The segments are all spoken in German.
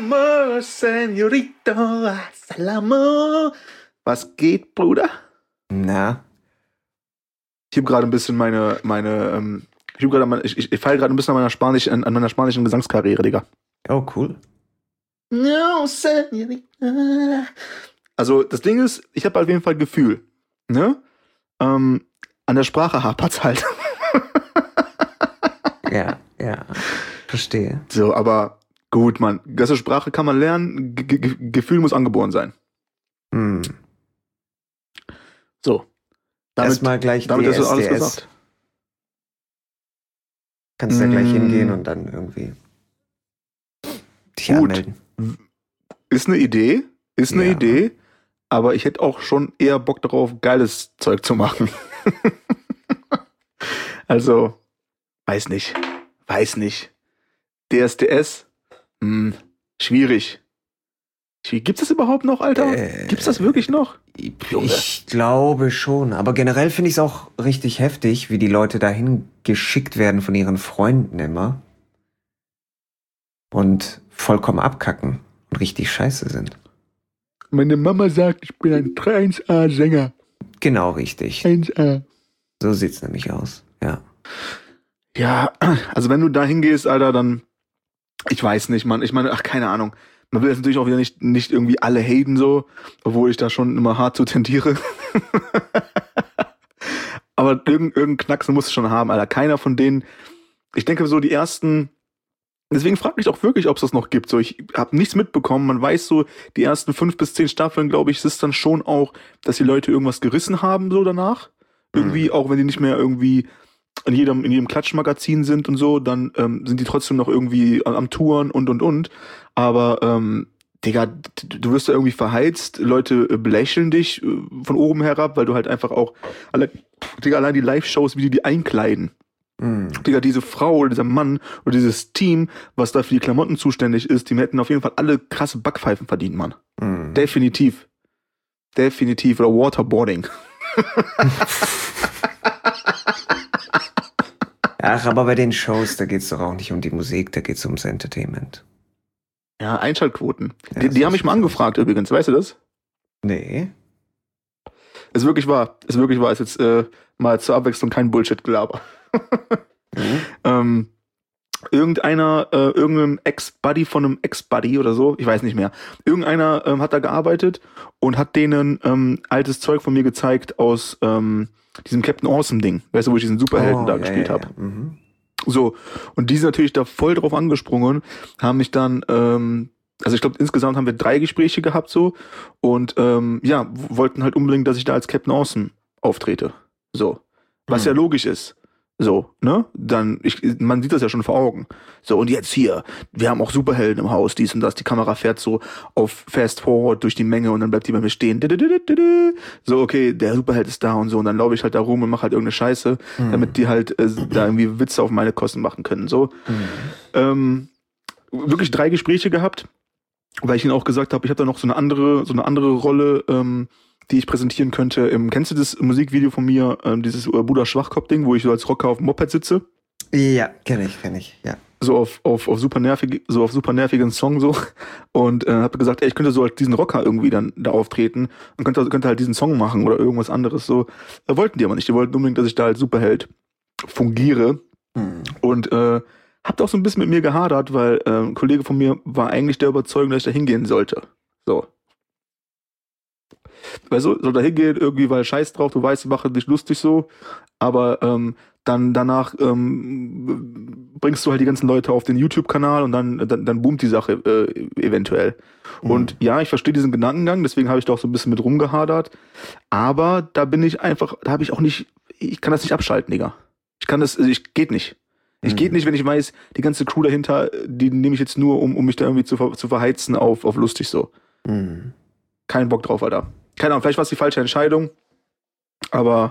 amor, señorito, salamo. Was geht, Bruder? Na? Ich habe gerade ein bisschen ich feile gerade ein bisschen an meiner spanischen Gesangskarriere, Digga. Oh, cool. No, señorita. Also, das Ding ist, ich habe auf jeden Fall Gefühl, ne? An der Sprache hapert's halt. Ja, verstehe. So, aber gut, man, ganze Sprache kann man lernen, Gefühl muss angeboren sein. So. Erstmal gleich damit ist alles DSDS. gesagt. Kannst ja gleich hingehen und dann irgendwie dich anmelden. Ist eine Idee, aber ich hätte auch schon eher Bock darauf, geiles Zeug zu machen. Also, weiß nicht. DSDS, schwierig. Gibt's das überhaupt noch, Alter? Gibt's das wirklich noch? Ich glaube schon, aber generell finde ich es auch richtig heftig, wie die Leute dahin geschickt werden von ihren Freunden immer und vollkommen abkacken und richtig scheiße sind. Meine Mama sagt, ich bin ein 1A-Sänger. Genau, richtig. 1A. So sieht's nämlich aus, ja. Ja, also wenn du da hingehst, Alter, dann, ich weiß nicht, Mann. Ich meine, keine Ahnung. Man will jetzt natürlich auch wieder nicht irgendwie alle haten so, obwohl ich da schon immer hart so tendiere. Aber irgendeinen Knacksen musst du schon haben, Alter. Keiner von denen, ich denke so die ersten, deswegen frage ich auch wirklich, ob es das noch gibt. So, ich habe nichts mitbekommen. Man weiß so, die ersten 5 bis 10 Staffeln, glaube ich, ist dann schon auch, dass die Leute irgendwas gerissen haben so danach. Irgendwie, auch wenn die nicht mehr irgendwie in jedem Klatschmagazin sind und so, dann sind die trotzdem noch irgendwie am Touren und. Aber, Digga, du wirst da irgendwie verheizt, Leute belächeln dich von oben herab, weil du halt einfach auch, allein die Live-Shows, wie die einkleiden. Digga, diese Frau oder dieser Mann oder dieses Team, was da für die Klamotten zuständig ist, die hätten auf jeden Fall alle krasse Backpfeifen verdient, Mann. Definitiv. Oder Waterboarding. Ach, aber bei den Shows, da geht's doch auch nicht um die Musik, da geht's ums Entertainment. Ja, Einschaltquoten. Ja, die haben mich mal angefragt übrigens, weißt du das? Nee. Ist wirklich wahr. Ist jetzt mal zur Abwechslung kein Bullshit-Gelaber. Irgendein Ex-Buddy von einem Ex-Buddy oder so, ich weiß nicht mehr. Irgendeiner hat da gearbeitet und hat denen altes Zeug von mir gezeigt aus diesem Captain Awesome-Ding. Weißt du, wo ich diesen Superhelden gespielt habe. Mhm. So, und die sind natürlich da voll drauf angesprungen, haben mich dann, also ich glaube, insgesamt haben wir 3 Gespräche gehabt so und wollten halt unbedingt, dass ich da als Captain Awesome auftrete. So, was ja logisch ist. So, ne? Man sieht das ja schon vor Augen. So, und jetzt hier, wir haben auch Superhelden im Haus, dies und das. Die Kamera fährt so auf Fast Forward durch die Menge und dann bleibt die bei mir stehen. So, okay, der Superheld ist da und so. Und dann laufe ich halt da rum und mache halt irgendeine Scheiße, damit die halt da irgendwie Witze auf meine Kosten machen können. So. Wirklich 3 Gespräche gehabt, weil ich ihnen auch gesagt habe, ich habe da noch so eine andere Rolle, die ich präsentieren könnte. Kennst du das Musikvideo von mir, dieses Bruder Schwachkopf-Ding, wo ich so als Rocker auf dem Moped sitze? Ja, kenn ich, ja. So auf super nervigen Song so. Und habe gesagt, ey, ich könnte so als diesen Rocker irgendwie dann da auftreten und könnte halt diesen Song machen oder irgendwas anderes so. Wollten die aber nicht. Die wollten unbedingt, dass ich da als Superheld fungiere. Und hab auch so ein bisschen mit mir gehadert, weil ein Kollege von mir war eigentlich der Überzeugung, dass ich da hingehen sollte. So. Weil so da hingehen irgendwie, weil scheiß drauf, du weißt, die machen dich lustig so, aber dann danach bringst du halt die ganzen Leute auf den YouTube-Kanal und dann boomt die Sache eventuell. Und ja, ich verstehe diesen Gedankengang, deswegen habe ich da auch so ein bisschen mit rumgehadert, aber da habe ich auch nicht, ich kann das nicht abschalten, Digga. Geht nicht. Geht nicht, wenn ich weiß, die ganze Crew dahinter, die nehme ich jetzt nur, um mich da irgendwie zu verheizen auf lustig so. Kein Bock drauf, Alter. Keine Ahnung, vielleicht war es die falsche Entscheidung, aber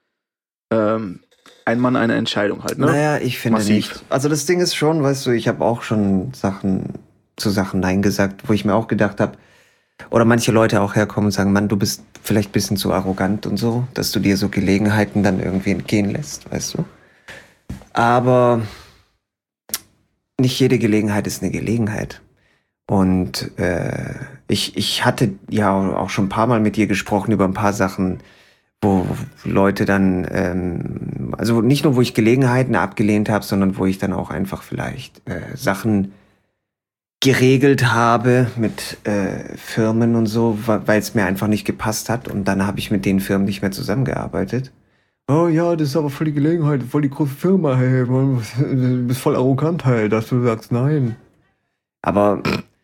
ein Mann, eine Entscheidung halt, ne? Naja, ich finde Massiv. nicht. Also das Ding ist schon, weißt du, ich habe auch schon zu Sachen Nein gesagt, wo ich mir auch gedacht habe, oder manche Leute auch herkommen und sagen, Mann, du bist vielleicht ein bisschen zu arrogant und so, dass du dir so Gelegenheiten dann irgendwie entgehen lässt, weißt du? Aber nicht jede Gelegenheit ist eine Gelegenheit. Und ich hatte ja auch schon ein paar Mal mit ihr gesprochen über ein paar Sachen, wo Leute dann, also nicht nur, wo ich Gelegenheiten abgelehnt habe, sondern wo ich dann auch einfach vielleicht Sachen geregelt habe mit Firmen und so, weil es mir einfach nicht gepasst hat. Und dann habe ich mit den Firmen nicht mehr zusammengearbeitet. Oh ja, das ist aber voll die Gelegenheit, voll die große Firma, hey, du bist voll arrogant, hey, dass du sagst nein. Aber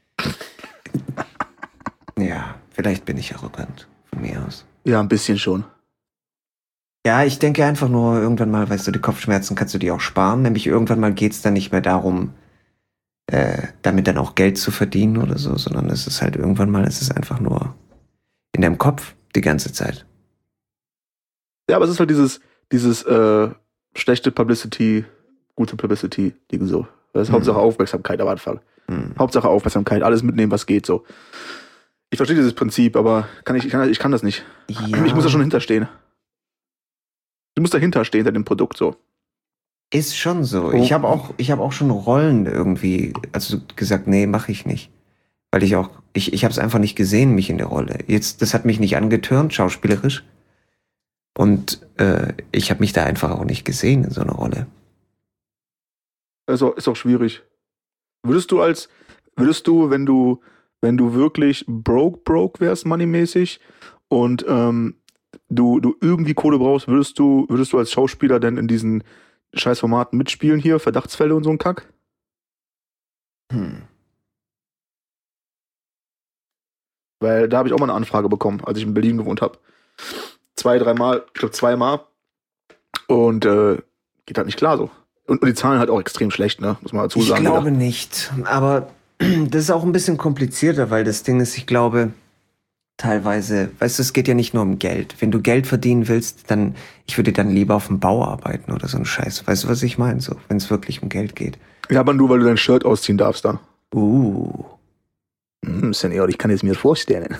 ja, vielleicht bin ich arrogant von mir aus. Ja, ein bisschen schon. Ja, ich denke einfach nur, irgendwann mal, weißt du, die Kopfschmerzen kannst du dir auch sparen. Nämlich irgendwann mal geht's dann nicht mehr darum, damit dann auch Geld zu verdienen oder so, sondern es ist halt irgendwann mal, es ist einfach nur in deinem Kopf die ganze Zeit. Ja, aber es ist halt dieses schlechte Publicity, gute Publicity-Ding so. Das ist Hauptsache Aufmerksamkeit am Anfang. Hauptsache Aufmerksamkeit, alles mitnehmen, was geht so. Ich verstehe dieses Prinzip, aber ich kann das nicht. Ja. Ich muss da schon hinterstehen. Du musst dahinter stehen, hinter dem Produkt so. Ist schon so. Oh. Ich habe auch schon Rollen irgendwie, also gesagt, nee, mache ich nicht. Weil ich habe es einfach nicht gesehen, mich in der Rolle. Jetzt, das hat mich nicht angetörnt, schauspielerisch. Und ich habe mich da einfach auch nicht gesehen in so einer Rolle. Also ist auch schwierig. Würdest du, wenn du wirklich broke wärst, moneymäßig, und du irgendwie Kohle brauchst, würdest du als Schauspieler denn in diesen Scheißformaten mitspielen hier, Verdachtsfälle und so ein Kack? Weil da habe ich auch mal eine Anfrage bekommen, als ich in Berlin gewohnt habe. 2, 3 Mal, ich glaube 2 Mal. Und geht halt nicht klar so. Und die Zahlen halt auch extrem schlecht, ne? Muss man dazu sagen. Ich glaube nicht. Aber das ist auch ein bisschen komplizierter, weil das Ding ist, ich glaube, teilweise, weißt du, es geht ja nicht nur um Geld. Wenn du Geld verdienen willst, dann, ich würde dann lieber auf dem Bau arbeiten oder so ein Scheiß. Weißt du, was ich meine? So, wenn es wirklich um Geld geht. Ja, aber nur, weil du dein Shirt ausziehen darfst dann. Senior, ich kann es mir vorstellen.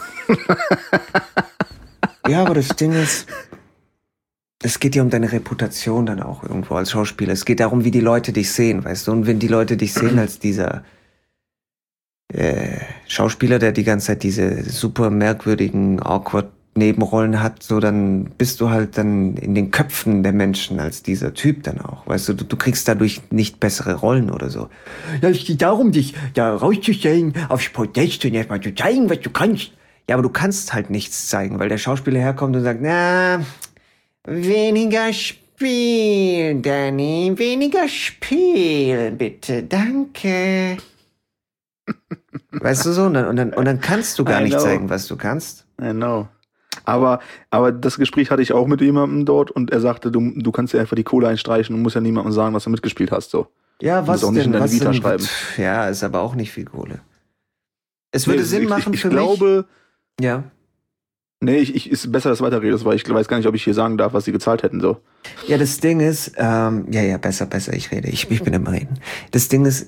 Ja, aber das Ding ist, es geht ja um deine Reputation dann auch irgendwo als Schauspieler. Es geht darum, wie die Leute dich sehen, weißt du? Und wenn die Leute dich sehen als dieser Schauspieler, der die ganze Zeit diese super merkwürdigen, awkward Nebenrollen hat, so dann bist du halt dann in den Köpfen der Menschen als dieser Typ dann auch. Weißt du, du kriegst dadurch nicht bessere Rollen oder so. Ja, es geht darum, dich da rauszustellen, aufs Podest und erstmal zu zeigen, was du kannst. Ja, aber du kannst halt nichts zeigen, weil der Schauspieler herkommt und sagt, na, weniger spielen, Danny, weniger spielen, bitte, danke. Weißt du so? Und dann kannst du gar nicht zeigen, was du kannst. I know. Aber das Gespräch hatte ich auch mit jemandem dort und er sagte, du kannst ja einfach die Kohle einstreichen und musst ja niemandem sagen, was du mitgespielt hast. So. Ja, was auch denn? Nicht in deine Vita schreiben. Ja, ist aber auch nicht viel Kohle. Es würde Sinn machen ich für glaube, mich. Ja. Nee, ist besser, dass du weiterredest, weil ich weiß gar nicht, ob ich hier sagen darf, was sie gezahlt hätten. So. Ja, das Ding ist, besser, ich rede. Ich bin immer reden. Das Ding ist,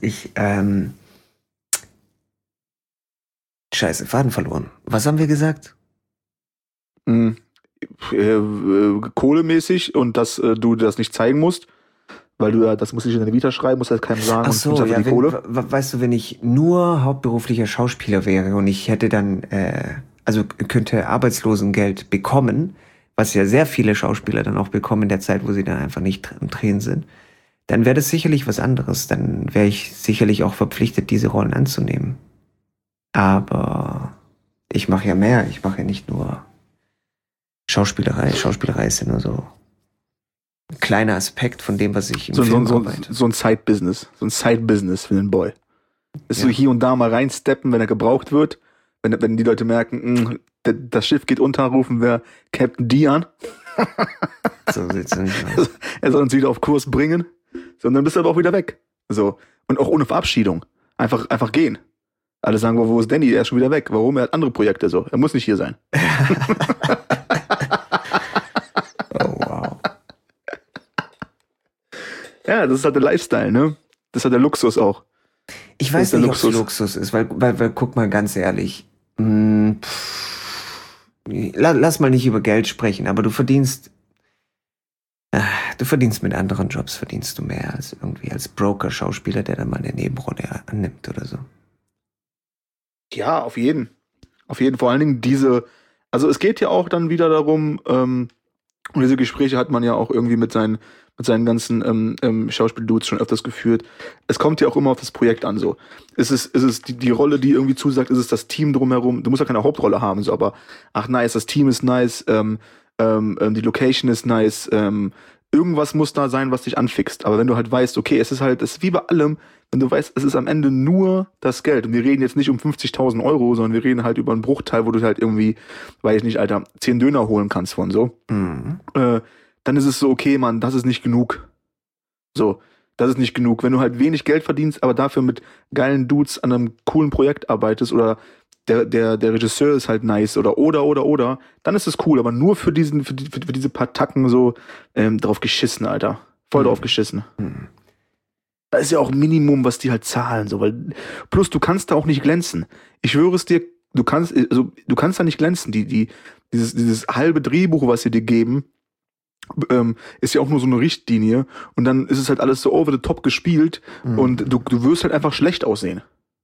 Scheiße, Faden verloren. Was haben wir gesagt? Kohlemäßig und dass du das nicht zeigen musst, weil du ja, das musst du nicht in deine Vita schreiben, musst halt keinem sagen. Ach so, und ja, die Kohle. Weißt du, wenn ich nur hauptberuflicher Schauspieler wäre und ich hätte dann, könnte Arbeitslosengeld bekommen, was ja sehr viele Schauspieler dann auch bekommen in der Zeit, wo sie dann einfach nicht im Drehen sind, dann wäre das sicherlich was anderes. Dann wäre ich sicherlich auch verpflichtet, diese Rollen anzunehmen. Aber ich mache ja mehr. Ich mache ja nicht nur Schauspielerei. Schauspielerei ist ja nur so ein kleiner Aspekt von dem, was ich im Film arbeite. So ein Side-Business. So ein Side-Business für den Boy. Ist so hier und da mal reinsteppen, wenn er gebraucht wird. Wenn die Leute merken, das Schiff geht unter, rufen wir Captain D an. So sieht's nicht aus. Er soll uns wieder auf Kurs bringen. So, und dann bist du aber auch wieder weg. So. Und auch ohne Verabschiedung. Einfach gehen. Alle sagen, wo ist Danny? Er ist schon wieder weg. Warum? Er hat andere Projekte so. Er muss nicht hier sein. Oh, wow. Ja, das ist halt der Lifestyle, ne? Das ist halt der Luxus auch. Ich weiß nicht, ob es Luxus ist, weil guck mal ganz ehrlich, lass mal nicht über Geld sprechen, aber du verdienst mit anderen Jobs verdienst du mehr als irgendwie als Broker, Schauspieler, der dann mal eine Nebenrolle annimmt oder so. Ja, auf jeden. Auf jeden, vor allen Dingen also es geht ja auch dann wieder darum, und diese Gespräche hat man ja auch irgendwie mit seinen ganzen Schauspieldudes schon öfters geführt. Es kommt ja auch immer auf das Projekt an, so. Ist es die Rolle, die irgendwie zusagt, ist es das Team drumherum? Du musst ja keine Hauptrolle haben, so, aber ach nice, das Team ist nice, die Location ist nice, irgendwas muss da sein, was dich anfixt. Aber wenn du halt weißt, okay, es ist wie bei allem, wenn du weißt, es ist am Ende nur das Geld. Und wir reden jetzt nicht um 50.000 Euro, sondern wir reden halt über einen Bruchteil, wo du halt irgendwie, weiß ich nicht, Alter, 10 Döner holen kannst von so. Mhm. Dann ist es so, okay, Mann, das ist nicht genug. So, das ist nicht genug. Wenn du halt wenig Geld verdienst, aber dafür mit geilen Dudes an einem coolen Projekt arbeitest oder der Regisseur ist halt nice oder, dann ist es cool, aber nur für diese paar Tacken so drauf geschissen, Alter. Voll drauf geschissen. Mhm. Da ist ja auch Minimum, was die halt zahlen, so, weil, plus du kannst da auch nicht glänzen. Ich schwöre es dir, du kannst da nicht glänzen. Dieses halbe Drehbuch, was sie dir geben, ist ja auch nur so eine Richtlinie und dann ist es halt alles so over the top gespielt und du wirst halt einfach schlecht aussehen.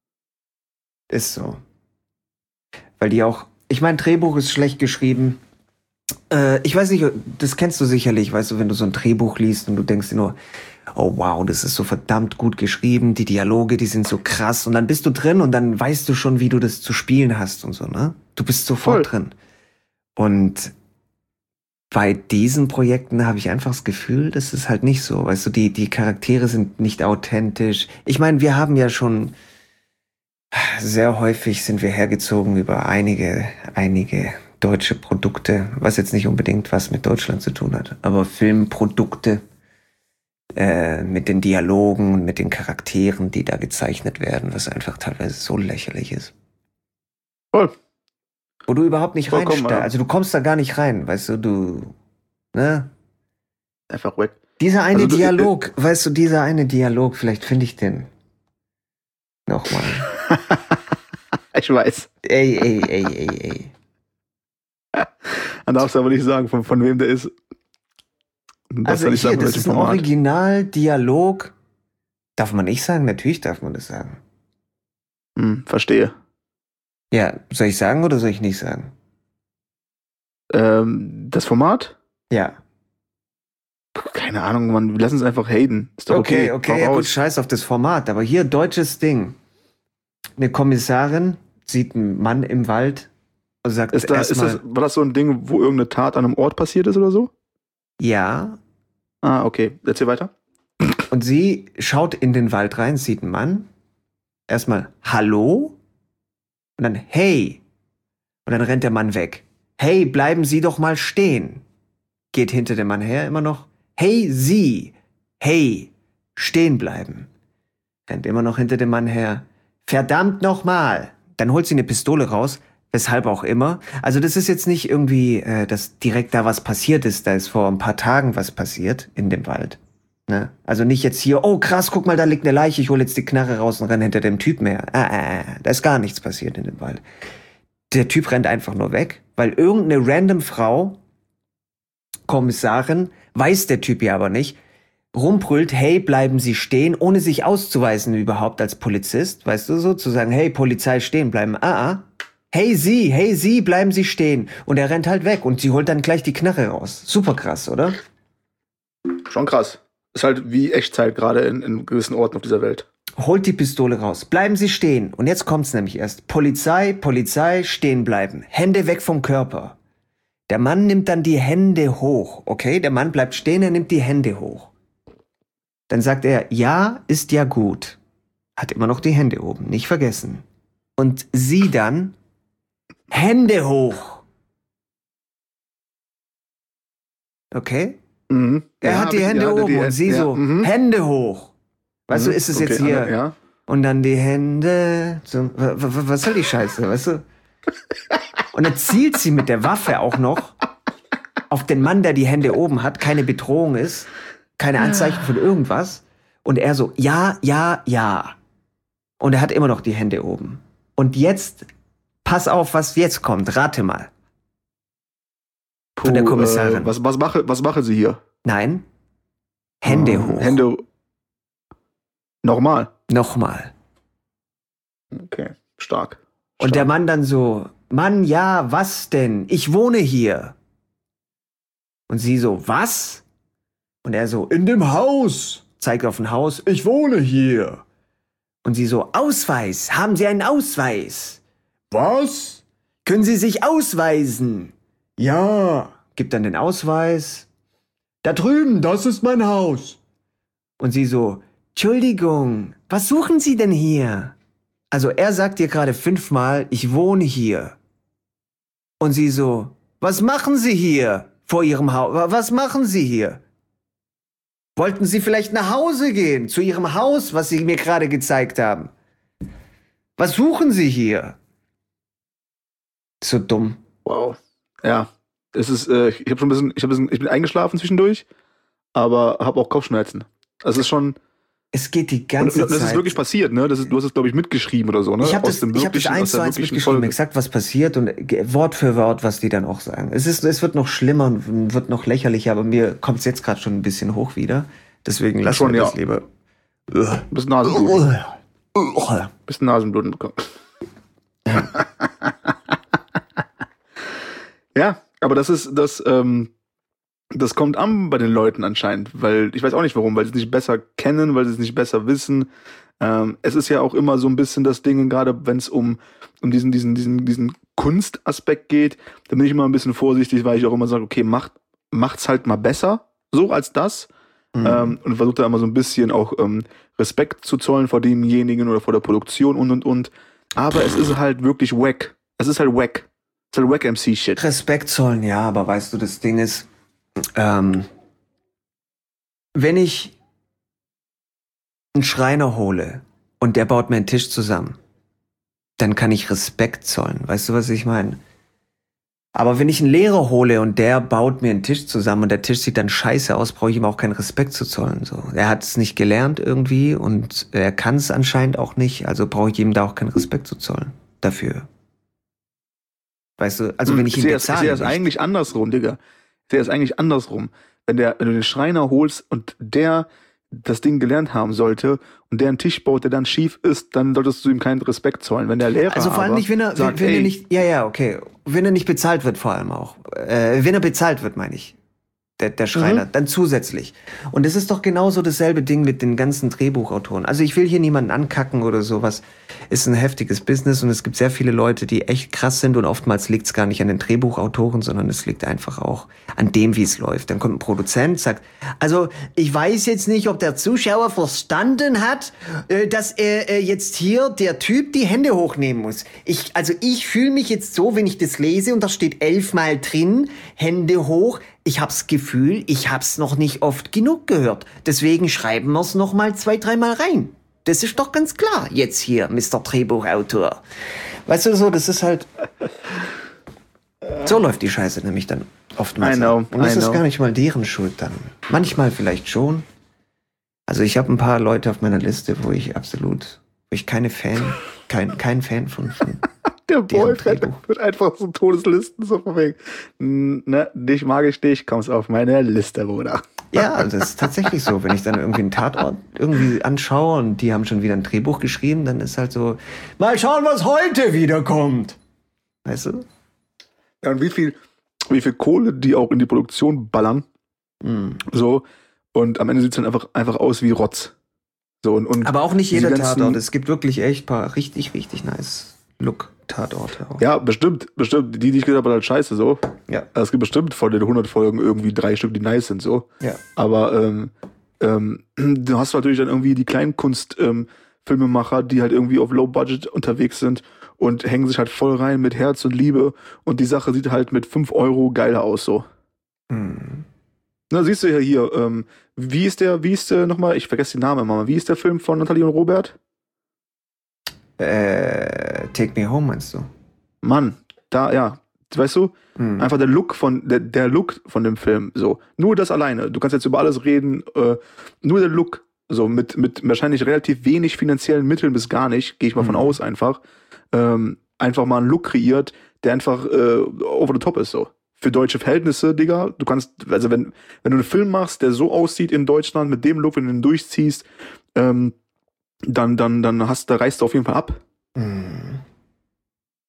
Ist so. Weil die auch, ich meine, Drehbuch ist schlecht geschrieben. Ich weiß nicht, das kennst du sicherlich, weißt du, wenn du so ein Drehbuch liest und du denkst dir nur, oh wow, das ist so verdammt gut geschrieben, die Dialoge, die sind so krass und dann bist du drin und dann weißt du schon, wie du das zu spielen hast und so, ne? Du bist sofort drin. Und bei diesen Projekten habe ich einfach das Gefühl, das ist halt nicht so, weißt du, die Charaktere sind nicht authentisch. Ich meine, wir haben ja schon sehr häufig sind wir hergezogen über einige deutsche Produkte, was jetzt nicht unbedingt was mit Deutschland zu tun hat, aber Filmprodukte mit den Dialogen und mit den Charakteren, die da gezeichnet werden, was einfach teilweise so lächerlich ist. Voll. Wo du überhaupt nicht Vollkommen, reinsteigst, ja. also du kommst da gar nicht rein, weißt du, ne? Einfach weg. Dieser eine Also Dialog, weißt du, dieser eine Dialog, vielleicht finde ich den nochmal. Ich weiß. Ey. Man darf es aber nicht sagen, von wem der ist. Also das ist ein Original-Dialog. Darf man nicht sagen? Natürlich darf man das sagen. Verstehe. Ja, soll ich sagen oder soll ich nicht sagen? Das Format? Ja. Keine Ahnung, Mann. Wir lassen es einfach haten. Ist doch okay. Okay, ja gut, scheiß auf das Format. Aber hier, deutsches Ding. Eine Kommissarin sieht einen Mann im Wald und sagt war das so ein Ding, wo irgendeine Tat an einem Ort passiert ist oder so? Ja. Ah, okay. Erzähl weiter. Und sie schaut in den Wald rein, sieht einen Mann. Erstmal Hallo und dann Hey. Und dann rennt der Mann weg. Hey, bleiben Sie doch mal stehen. Geht hinter dem Mann her immer noch. Hey, Sie. Hey, stehen bleiben. Rennt immer noch hinter dem Mann her. Verdammt nochmal. Dann holt sie eine Pistole raus, weshalb auch immer. Also das ist jetzt nicht irgendwie, dass direkt da was passiert ist. Da ist vor ein paar Tagen was passiert in dem Wald. Ne? Also nicht jetzt hier, oh krass, guck mal, da liegt eine Leiche, ich hole jetzt die Knarre raus und renne hinter dem Typ her. Da ist gar nichts passiert in dem Wald. Der Typ rennt einfach nur weg, weil irgendeine random Frau, Kommissarin, weiß der Typ ja aber nicht, rumbrüllt, hey, bleiben Sie stehen, ohne sich auszuweisen überhaupt als Polizist, weißt du, so zu sagen, hey, Polizei, stehen bleiben, hey, Sie, bleiben Sie stehen. Und er rennt halt weg und sie holt dann gleich die Knarre raus. Super krass, oder? Schon krass. Ist halt wie Echtzeit gerade in gewissen Orten auf dieser Welt. Holt die Pistole raus, bleiben Sie stehen. Und jetzt kommt's nämlich erst. Polizei, stehen bleiben. Hände weg vom Körper. Der Mann nimmt dann die Hände hoch, okay? Der Mann bleibt stehen, er nimmt die Hände hoch. Dann sagt er, ja, ist ja gut. Hat immer noch die Hände oben, nicht vergessen. Und sie dann, Hände hoch. Okay? Er hat die Hände oben und sie so, Hände hoch. Weißt du, ist es jetzt hier? Ja. Und dann die Hände. So, was soll die Scheiße, weißt du? Und dann zielt sie mit der Waffe auch noch auf den Mann, der die Hände oben hat, keine Bedrohung ist, keine Anzeichen von irgendwas. Und er so, ja. Und er hat immer noch die Hände oben. Und jetzt, pass auf, was jetzt kommt. Rate mal. Von der Kommissarin. Was mache sie hier? Nein. Hände hoch. Hände. Nochmal. Nochmal. Okay, stark. Und der Mann dann so, Mann, ja, was denn? Ich wohne hier. Und sie so, was? Und er so, in dem Haus. Zeigt auf ein Haus, ich wohne hier. Und sie so, Ausweis, haben Sie einen Ausweis? Was? Können Sie sich ausweisen? Ja. Gibt dann den Ausweis. Da drüben, das ist mein Haus. Und sie so, Entschuldigung, was suchen Sie denn hier? Also er sagt ihr gerade 5-mal, ich wohne hier. Und sie so, was machen Sie hier vor Ihrem Haus? Was machen Sie hier? Wollten Sie vielleicht nach Hause gehen, zu Ihrem Haus, was Sie mir gerade gezeigt haben? Was suchen Sie hier? So dumm. Wow. Ja, es ist, ich bin eingeschlafen zwischendurch, aber habe auch Kopfschmerzen. Das ist schon. Es geht die ganze Zeit. Das ist wirklich passiert, ne? Du hast es, glaube ich, mitgeschrieben oder so, ne? Ich habe das 1:1 mitgeschrieben, exakt was passiert und Wort für Wort, was die dann auch sagen. Es wird noch schlimmer und wird noch lächerlicher, aber mir kommt es jetzt gerade schon ein bisschen hoch wieder. Deswegen lassen wir das lieber. Bisschen Nasenbluten. Bisschen Nasenbluten bekommen. Ja, aber das kommt an bei den Leuten anscheinend, weil ich weiß auch nicht warum, weil sie es nicht besser kennen, weil sie es nicht besser wissen. Es ist ja auch immer so ein bisschen das Ding, gerade wenn es um diesen Kunstaspekt geht, da bin ich immer ein bisschen vorsichtig, weil ich auch immer sage, okay, macht's halt mal besser, so als das. Und versucht da immer so ein bisschen auch Respekt zu zollen vor demjenigen oder vor der Produktion und. Aber es ist halt wirklich wack. Es ist halt wack. Es ist halt wack MC-Shit. Respekt zollen, ja, aber weißt du, das Ding ist, wenn ich einen Schreiner hole und der baut mir einen Tisch zusammen, dann kann ich Respekt zollen. Weißt du, was ich meine? Aber wenn ich einen Lehrer hole und der baut mir einen Tisch zusammen und der Tisch sieht dann scheiße aus, brauche ich ihm auch keinen Respekt zu zollen. So. Er hat es nicht gelernt irgendwie und er kann es anscheinend auch nicht, also brauche ich ihm da auch keinen Respekt zu zollen dafür. Weißt du, also wenn ich ihn bezahle. Ich sehe das eigentlich andersrum, Digga. Ich sehe das eigentlich andersrum. Wenn du den Schreiner holst und der das Ding gelernt haben sollte und der einen Tisch baut, der dann schief ist, dann solltest du ihm keinen Respekt zollen. Wenn der Lehrer also vor allem nicht, wenn er nicht, okay, wenn er nicht bezahlt wird, vor allem auch. Wenn er bezahlt wird, meine ich. Der Schreiner, dann zusätzlich. Und es ist doch genauso dasselbe Ding mit den ganzen Drehbuchautoren. Also ich will hier niemanden ankacken oder sowas. Ist ein heftiges Business und es gibt sehr viele Leute, die echt krass sind und oftmals liegt es gar nicht an den Drehbuchautoren, sondern es liegt einfach auch an dem, wie es läuft. Dann kommt ein Produzent, sagt, also ich weiß jetzt nicht, ob der Zuschauer verstanden hat, dass er jetzt hier der Typ die Hände hochnehmen muss. Ich fühle mich jetzt so, wenn ich das lese und da steht 11-mal drin, Hände hoch. Ich hab's Gefühl, ich hab's noch nicht oft genug gehört. Deswegen schreiben wir's noch mal 2-3 Mal rein. Das ist doch ganz klar, jetzt hier, Mr. Drehbuchautor. Weißt du so, das ist halt... So läuft die Scheiße nämlich dann oftmals. Und das ist gar nicht mal deren Schuld dann. Manchmal vielleicht schon. Also ich habe ein paar Leute auf meiner Liste, wo ich kein Fan von der Boyfriend wird einfach so Todeslisten, so von wegen, ne, dich mag ich dich, kommst auf meine Liste, Bruder. Ja, das ist tatsächlich so. Wenn ich dann irgendwie einen Tatort irgendwie anschaue und die haben schon wieder ein Drehbuch geschrieben, dann ist halt so, mal schauen, was heute wiederkommt. Weißt du? Ja, und wie viel Kohle die auch in die Produktion ballern. So, und am Ende sieht es dann einfach aus wie Rotz. So, und aber auch nicht jeder Tatort. Es gibt wirklich echt paar richtig, richtig nice Look-Tatorte auch. Ja, bestimmt. Die ich gesagt habe, halt scheiße so. Ja. Es gibt bestimmt von den 100 Folgen irgendwie 3 Stück, die nice sind so. Ja. Aber du hast natürlich dann irgendwie die Kleinkunst-Filmemacher, die halt irgendwie auf Low Budget unterwegs sind und hängen sich halt voll rein mit Herz und Liebe und die Sache sieht halt mit 5 Euro geiler aus so. Na, siehst du ja hier, wie ist der nochmal, ich vergesse den Namen immer mal, wie ist der Film von Nathalie und Robert? Take Me Home, meinst du? Mann, da, ja, weißt du, einfach der Look von dem Film, so, nur das alleine, du kannst jetzt über alles reden, nur der Look, so, mit wahrscheinlich relativ wenig finanziellen Mitteln bis gar nicht, gehe ich mal von aus einfach mal einen Look kreiert, der einfach over the top ist, so. Für deutsche Verhältnisse, Digga, du kannst, also wenn du einen Film machst, der so aussieht in Deutschland, mit dem Look, wenn du den durchziehst, dann da reißt du auf jeden Fall ab.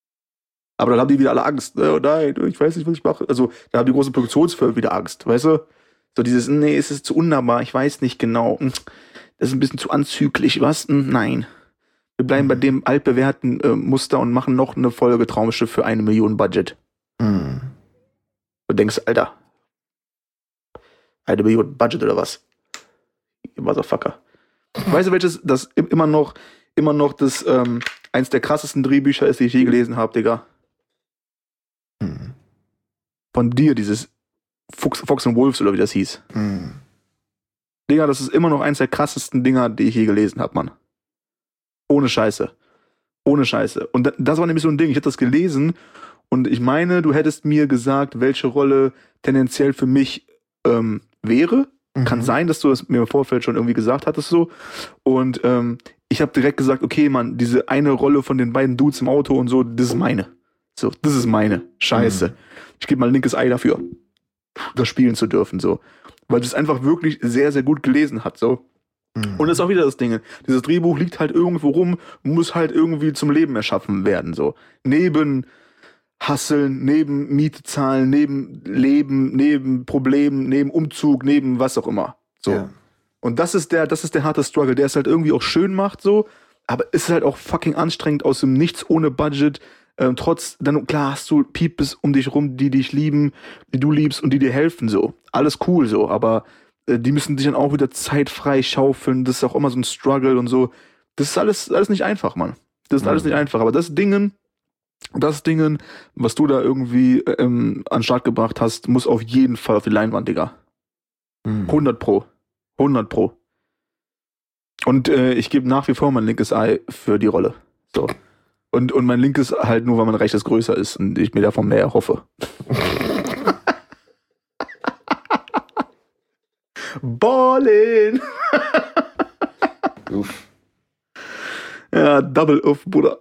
Aber dann haben die wieder alle Angst. Oh nein, ich weiß nicht, was ich mache. Also, da haben die großen Produktionsfirmen wieder Angst, weißt du? So dieses, nee, es ist zu unnahbar, ich weiß nicht genau. Das ist ein bisschen zu anzüglich, was? Nein. Wir bleiben bei dem altbewährten Muster und machen noch eine Folge Traumschiff für 1 Million Budget. Mhm. Du denkst, Alter, 1 Million Budget oder was? Motherfucker. Weißt du, welches das immer noch das eins der krassesten Drehbücher ist, die ich je gelesen habe, Digga? Von dir, dieses Fox and Wolves oder wie das hieß. Digga, das ist immer noch eins der krassesten Dinger, die ich je gelesen habe, Mann. Ohne Scheiße. Ohne Scheiße. Und das war nämlich so ein Ding. Ich hatte das gelesen und ich meine, du hättest mir gesagt, welche Rolle tendenziell für mich wäre. Kann sein, dass du das mir im Vorfeld schon irgendwie gesagt hattest so. Und ich habe direkt gesagt, okay, Mann, diese eine Rolle von den beiden Dudes im Auto und so, das ist meine. So, das ist meine. Scheiße. Ich gebe mal ein linkes Ei dafür, das spielen zu dürfen, so. Weil das einfach wirklich sehr, sehr gut gelesen hat, so. Und das ist auch wieder das Ding. Dieses Drehbuch liegt halt irgendwo rum, muss halt irgendwie zum Leben erschaffen werden, so. Neben Hasseln, neben Miete zahlen, neben Leben, neben Problemen, neben Umzug, neben was auch immer. So. Ja. Und das ist der harte Struggle, der es halt irgendwie auch schön macht, so. Aber es ist halt auch fucking anstrengend aus dem Nichts ohne Budget. Trotz, dann klar hast du Peeps um dich rum, die dich lieben, die du liebst und die dir helfen, so. Alles cool, so. Aber die müssen sich dann auch wieder zeitfrei schaufeln. Das ist auch immer so ein Struggle und so. Das ist alles nicht einfach, Mann. Das ist alles nicht einfach. Aber das Dingen, was du da irgendwie an den Start gebracht hast, muss auf jeden Fall auf die Leinwand, Digga. 100 Pro. 100 Pro. Und ich gebe nach wie vor mein linkes Ei für die Rolle. So. Und mein linkes halt nur, weil mein rechtes größer ist und ich mir davon mehr hoffe. Ballin! Uff. Ja, Double Uff, Bruder.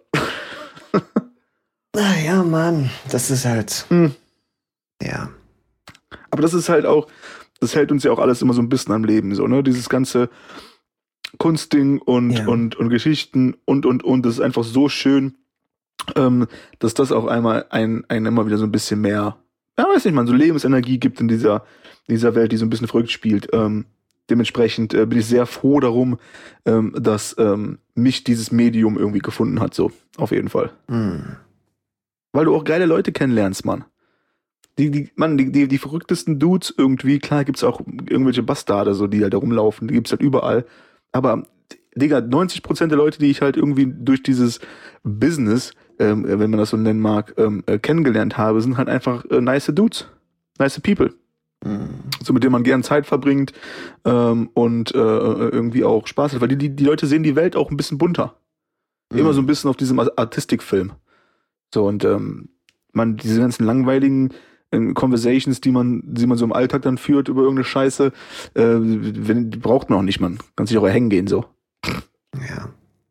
Ja, Mann, das ist halt. Ja. Aber das ist halt auch, das hält uns ja auch alles immer so ein bisschen am Leben, so, ne? Dieses ganze Kunstding und Geschichten und. Das ist einfach so schön, dass das auch einmal einen immer wieder so ein bisschen mehr, ja, weiß nicht, man, so Lebensenergie gibt in dieser Welt, die so ein bisschen verrückt spielt. Dementsprechend bin ich sehr froh darum, dass mich dieses Medium irgendwie gefunden hat, so, auf jeden Fall. Weil du auch geile Leute kennenlernst, Mann. Die verrücktesten Dudes irgendwie, klar gibt's auch irgendwelche Bastarde, so, die halt da rumlaufen, die gibt's halt überall. Aber, Digga, 90% der Leute, die ich halt irgendwie durch dieses Business, wenn man das so nennen mag, kennengelernt habe, sind halt einfach nice Dudes. Nice People. So, mit denen man gern Zeit verbringt und irgendwie auch Spaß hat. Weil die Leute sehen die Welt auch ein bisschen bunter. Immer so ein bisschen auf diesem Artistikfilm. So, und diese ganzen langweiligen Conversations, die man so im Alltag dann führt über irgendeine Scheiße, die braucht man auch nicht, man. Kann sich auch hängen gehen, so. Ja.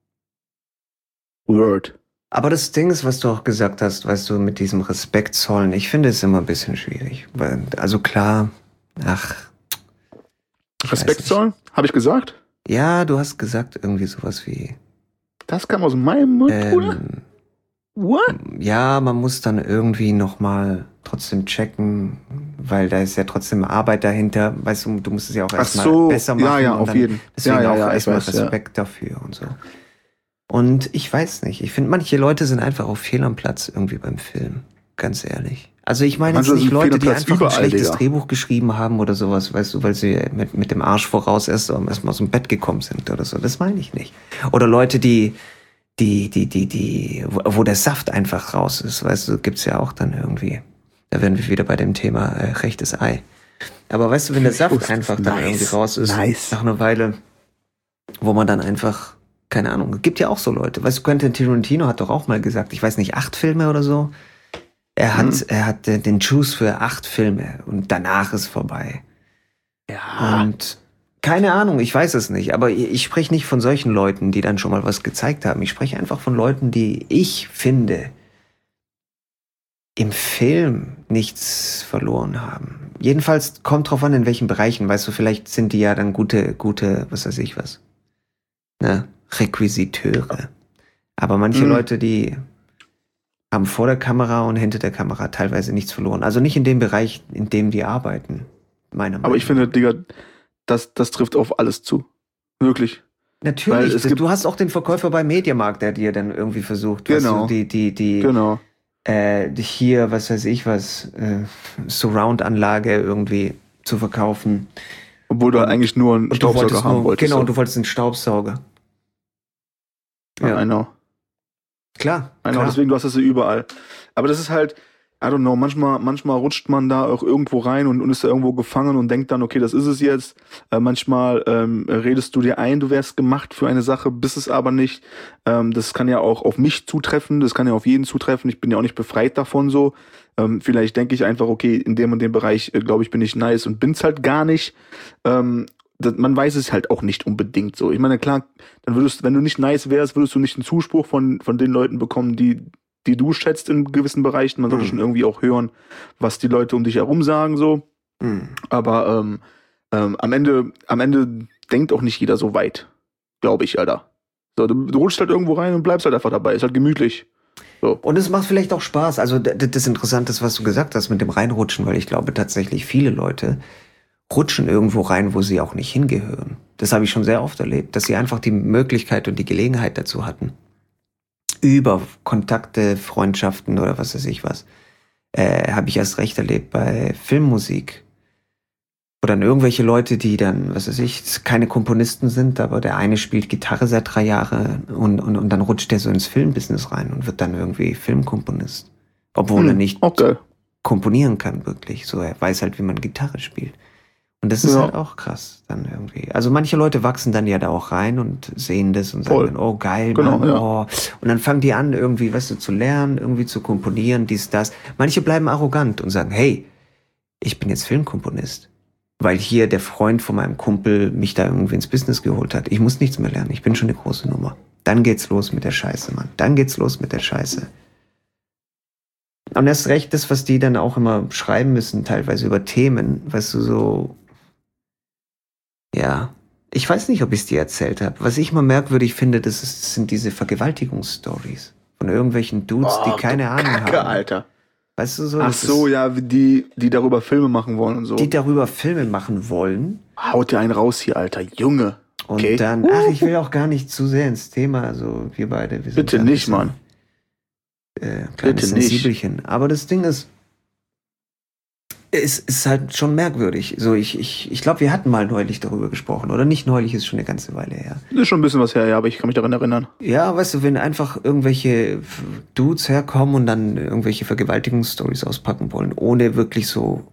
Word. Aber das Ding ist, was du auch gesagt hast, weißt du, mit diesem Respekt zollen, ich finde es immer ein bisschen schwierig. Weil, also klar, Respekt zollen? Habe ich gesagt? Ja, du hast gesagt irgendwie sowas wie... Das kam aus meinem Mund, Bruder? What? Ja, man muss dann irgendwie nochmal trotzdem checken, weil da ist ja trotzdem Arbeit dahinter. Weißt du, du musst es ja auch erstmal besser machen. Ja, auf jeden Fall. Deswegen auch erstmal Respekt dafür und so. Und ich weiß nicht, ich finde, manche Leute sind einfach auch fehl am Platz irgendwie beim Film. Ganz ehrlich. Also ich meine jetzt nicht Leute, die einfach ein schlechtes Drehbuch geschrieben haben oder sowas, weißt du, weil sie mit dem Arsch voraus erstmal aus dem Bett gekommen sind oder so. Das meine ich nicht. Oder Leute, wo der Saft einfach raus ist, weißt du, gibt's ja auch dann irgendwie. Da wären wir wieder bei dem Thema rechtes Ei. Aber weißt du, wenn der Saft einfach dann irgendwie raus ist, nach einer Weile, wo man dann einfach, keine Ahnung, es gibt ja auch so Leute. Weißt du, Quentin Tarantino hat doch auch mal gesagt, ich weiß nicht, 8 Filme oder so. Er hat den Juice für 8 Filme und danach ist vorbei. Ja. Und keine Ahnung, ich weiß es nicht, aber ich spreche nicht von solchen Leuten, die dann schon mal was gezeigt haben. Ich spreche einfach von Leuten, die ich finde, im Film nichts verloren haben. Jedenfalls kommt drauf an, in welchen Bereichen, weißt du, vielleicht sind die ja dann gute, was weiß ich was, ne, Requisiteure. Aber manche Leute, die haben vor der Kamera und hinter der Kamera teilweise nichts verloren. Also nicht in dem Bereich, in dem die arbeiten, meiner Meinung nach. Aber ich finde, Digga, das trifft auf alles zu. Wirklich. Natürlich, du hast auch den Verkäufer bei Mediamarkt, der dir dann irgendwie versucht, genau. Genau. Hier, was weiß ich was, Surround-Anlage irgendwie zu verkaufen. Obwohl du eigentlich nur einen Staubsauger haben wolltest. Genau, du wolltest einen Staubsauger. Ja, I know. Klar. Deswegen, du hast das ja überall. Aber das ist halt, I don't know, manchmal rutscht man da auch irgendwo rein und ist da irgendwo gefangen und denkt dann, okay, das ist es jetzt. Manchmal redest du dir ein, du wärst gemacht für eine Sache, bist es aber nicht. Das kann ja auch auf mich zutreffen, das kann ja auf jeden zutreffen. Ich bin ja auch nicht befreit davon so. Vielleicht denke ich einfach, okay, in dem und dem Bereich, glaube ich, bin ich nice und bin's halt gar nicht. Man weiß es halt auch nicht unbedingt so. Ich meine, klar, dann wenn du nicht nice wärst, würdest du nicht einen Zuspruch von den Leuten bekommen, die du schätzt in gewissen Bereichen. Man sollte schon irgendwie auch hören, was die Leute um dich herum sagen, so. Aber am Ende denkt auch nicht jeder so weit, glaube ich, Alter. So, du rutschst halt irgendwo rein und bleibst halt einfach dabei. Ist halt gemütlich. So. Und es macht vielleicht auch Spaß. Also das Interessante ist, was du gesagt hast mit dem Reinrutschen, weil ich glaube tatsächlich, viele Leute rutschen irgendwo rein, wo sie auch nicht hingehören. Das habe ich schon sehr oft erlebt, dass sie einfach die Möglichkeit und die Gelegenheit dazu hatten. Über Kontakte, Freundschaften oder was weiß ich was, habe ich erst recht erlebt bei Filmmusik. Wo dann irgendwelche Leute, die dann, was weiß ich, keine Komponisten sind, aber der eine spielt Gitarre seit 3 Jahren und dann rutscht der so ins Filmbusiness rein und wird dann irgendwie Filmkomponist. Obwohl er nicht komponieren kann, wirklich. So, er weiß halt, wie man Gitarre spielt. Und das ist halt auch krass, dann irgendwie. Also manche Leute wachsen dann ja da auch rein und sehen das und sagen dann, oh geil, genau, Mann, oh. Und dann fangen die an, irgendwie, weißt du, zu lernen, irgendwie zu komponieren, dies, das. Manche bleiben arrogant und sagen, hey, ich bin jetzt Filmkomponist. Weil hier der Freund von meinem Kumpel mich da irgendwie ins Business geholt hat. Ich muss nichts mehr lernen, ich bin schon eine große Nummer. Dann geht's los mit der Scheiße, Mann. Dann geht's los mit der Scheiße. Und erst recht das, was die dann auch immer schreiben müssen, teilweise über Themen, weißt du, so. Ja, ich weiß nicht, ob ich es dir erzählt habe. Was ich mal merkwürdig finde, das sind diese Vergewaltigungsstories von irgendwelchen Dudes, die keine Ahnung haben. Alter. Weißt du so? Ach so, ja, die darüber Filme machen wollen und so. Die darüber Filme machen wollen. Haut dir einen raus hier, Alter, Junge. Und dann, ich will auch gar nicht zu sehr ins Thema, also wir beide, wir sind bitte nicht, Mann. Kleines Sensibelchen. Aber das Ding ist, es ist halt schon merkwürdig. So, ich glaube, wir hatten mal neulich darüber gesprochen. Oder nicht neulich, ist schon eine ganze Weile her. Ist schon ein bisschen was her, ja, aber ich kann mich daran erinnern. Ja, weißt du, wenn einfach irgendwelche Dudes herkommen und dann irgendwelche Vergewaltigungsstories auspacken wollen, ohne wirklich so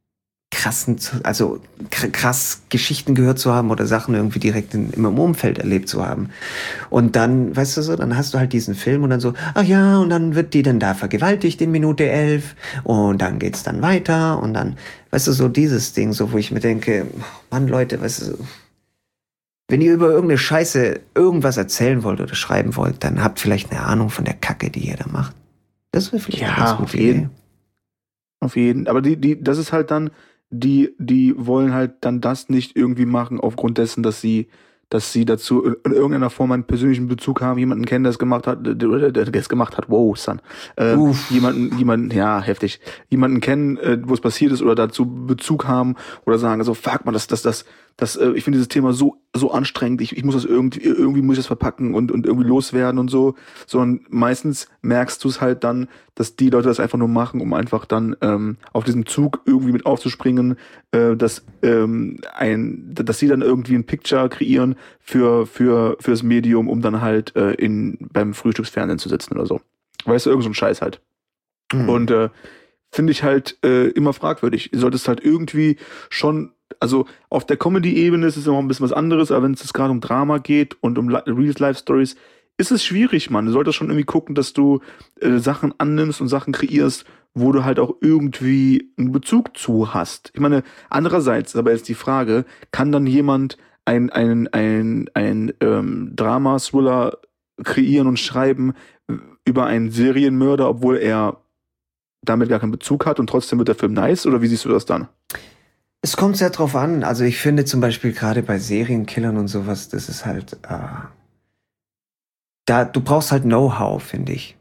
krass Geschichten gehört zu haben oder Sachen irgendwie direkt im Umfeld erlebt zu haben. Und dann, weißt du so, dann hast du halt diesen Film und dann so, ach ja, und dann wird die dann da vergewaltigt in Minute 11 und dann geht's dann weiter und dann, weißt du, so dieses Ding, so wo ich mir denke, Mann, Leute, weißt du, wenn ihr über irgendeine Scheiße irgendwas erzählen wollt oder schreiben wollt, dann habt vielleicht eine Ahnung von der Kacke, die ihr da macht. Das wäre vielleicht eine ganz gute Idee. Auf jeden. Aber das ist halt dann, die wollen halt dann das nicht irgendwie machen aufgrund dessen, dass sie dazu in irgendeiner Form einen persönlichen Bezug haben, jemanden kennen, der es gemacht hat, wow, son. Jemanden, ja, heftig. Jemanden kennen, wo es passiert ist oder dazu Bezug haben oder sagen so, fuck man, ich finde dieses Thema so anstrengend, ich muss das irgendwie muss ich das verpacken und irgendwie loswerden und so. Sondern meistens merkst du es halt dann, dass die Leute das einfach nur machen, um einfach dann auf diesen Zug irgendwie mit aufzuspringen, dass sie dann irgendwie ein Picture kreieren fürs Medium, um dann halt beim Frühstücksfernsehen zu sitzen oder so. Weißt du, irgend so ein Scheiß halt. Mhm. Und finde ich halt immer fragwürdig. Du solltest halt irgendwie schon, also auf der Comedy-Ebene ist es noch ein bisschen was anderes, aber wenn es gerade um Drama geht und um Real-Life-Stories, ist es schwierig, Mann. Du solltest schon irgendwie gucken, dass du Sachen annimmst und Sachen kreierst, wo du halt auch irgendwie einen Bezug zu hast. Ich meine, andererseits ist aber jetzt die Frage, kann dann jemand einen Drama-Thriller kreieren und schreiben über einen Serienmörder, obwohl er damit gar keinen Bezug hat und trotzdem wird der Film nice? Oder wie siehst du das dann? Es kommt sehr drauf an. Also ich finde zum Beispiel gerade bei Serienkillern und sowas, das ist halt du brauchst halt Know-how, finde ich.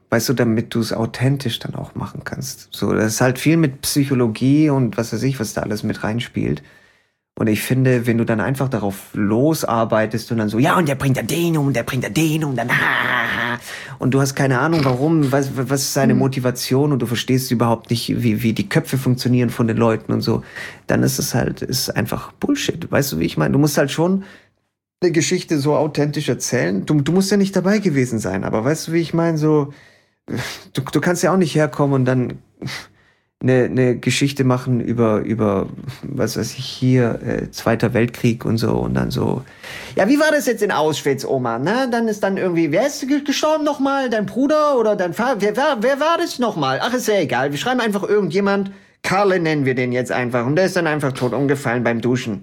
Weißt du, damit du es authentisch dann auch machen kannst. So, das ist halt viel mit Psychologie und was weiß ich, was da alles mit reinspielt. Und ich finde, wenn du dann einfach darauf losarbeitest und dann so, ja, und der bringt da den um, der bringt da den um, dann und du hast keine Ahnung, warum, was ist seine Motivation und du verstehst überhaupt nicht, wie die Köpfe funktionieren von den Leuten und so, dann ist einfach Bullshit. Weißt du, wie ich meine? Du musst halt schon eine Geschichte so authentisch erzählen. Du musst ja nicht dabei gewesen sein, aber weißt du, wie ich meine? So, du kannst ja auch nicht herkommen und dann eine Geschichte machen über, was weiß ich, hier, Zweiter Weltkrieg und so und dann so, ja, wie war das jetzt in Auschwitz, Oma, ne? Dann ist dann irgendwie, wer ist gestorben nochmal? Dein Bruder oder dein Vater? Wer war das nochmal? Ach, ist ja egal. Wir schreiben einfach irgendjemand, Karle nennen wir den jetzt einfach und der ist dann einfach tot umgefallen beim Duschen.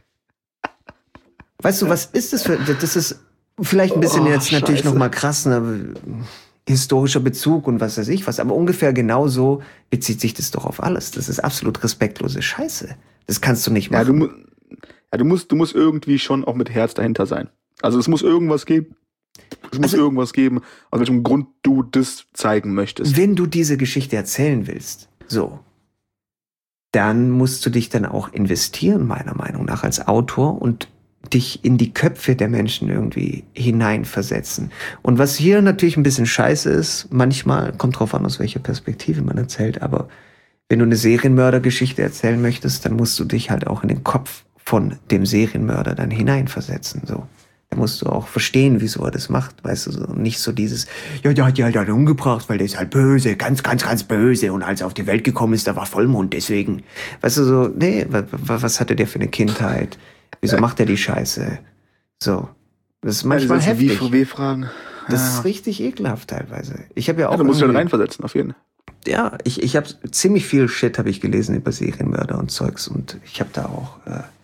Weißt du, was ist das das ist vielleicht ein bisschen jetzt natürlich nochmal krass, ne? Historischer Bezug und was weiß ich was, aber ungefähr genauso bezieht sich das doch auf alles. Das ist absolut respektlose Scheiße. Das kannst du nicht machen. Du musst irgendwie schon auch mit Herz dahinter sein. Also es muss irgendwas geben. Es muss irgendwas geben, aus welchem Grund du das zeigen möchtest. Wenn du diese Geschichte erzählen willst, so, dann musst du dich dann auch investieren, meiner Meinung nach, als Autor und dich in die Köpfe der Menschen irgendwie hineinversetzen. Und was hier natürlich ein bisschen scheiße ist, manchmal, kommt drauf an, aus welcher Perspektive man erzählt, aber wenn du eine Serienmördergeschichte erzählen möchtest, dann musst du dich halt auch in den Kopf von dem Serienmörder dann hineinversetzen, so. Da musst du auch verstehen, wieso er das macht, weißt du, so. Nicht so dieses, ja, der hat die halt umgebracht, weil der ist halt böse, ganz, ganz, ganz böse und als er auf die Welt gekommen ist, da war Vollmond, deswegen. Weißt du, so, nee, was hatte der für eine Kindheit? Wieso macht er die Scheiße? So. Das ist manchmal heftig. WVW-Fragen. Das ist richtig ekelhaft teilweise. Ich habe ja auch. Da musst du dann reinversetzen, auf jeden Fall. Ja, ich habe ziemlich viel Shit habe ich gelesen über Serienmörder und Zeugs und ich habe da auch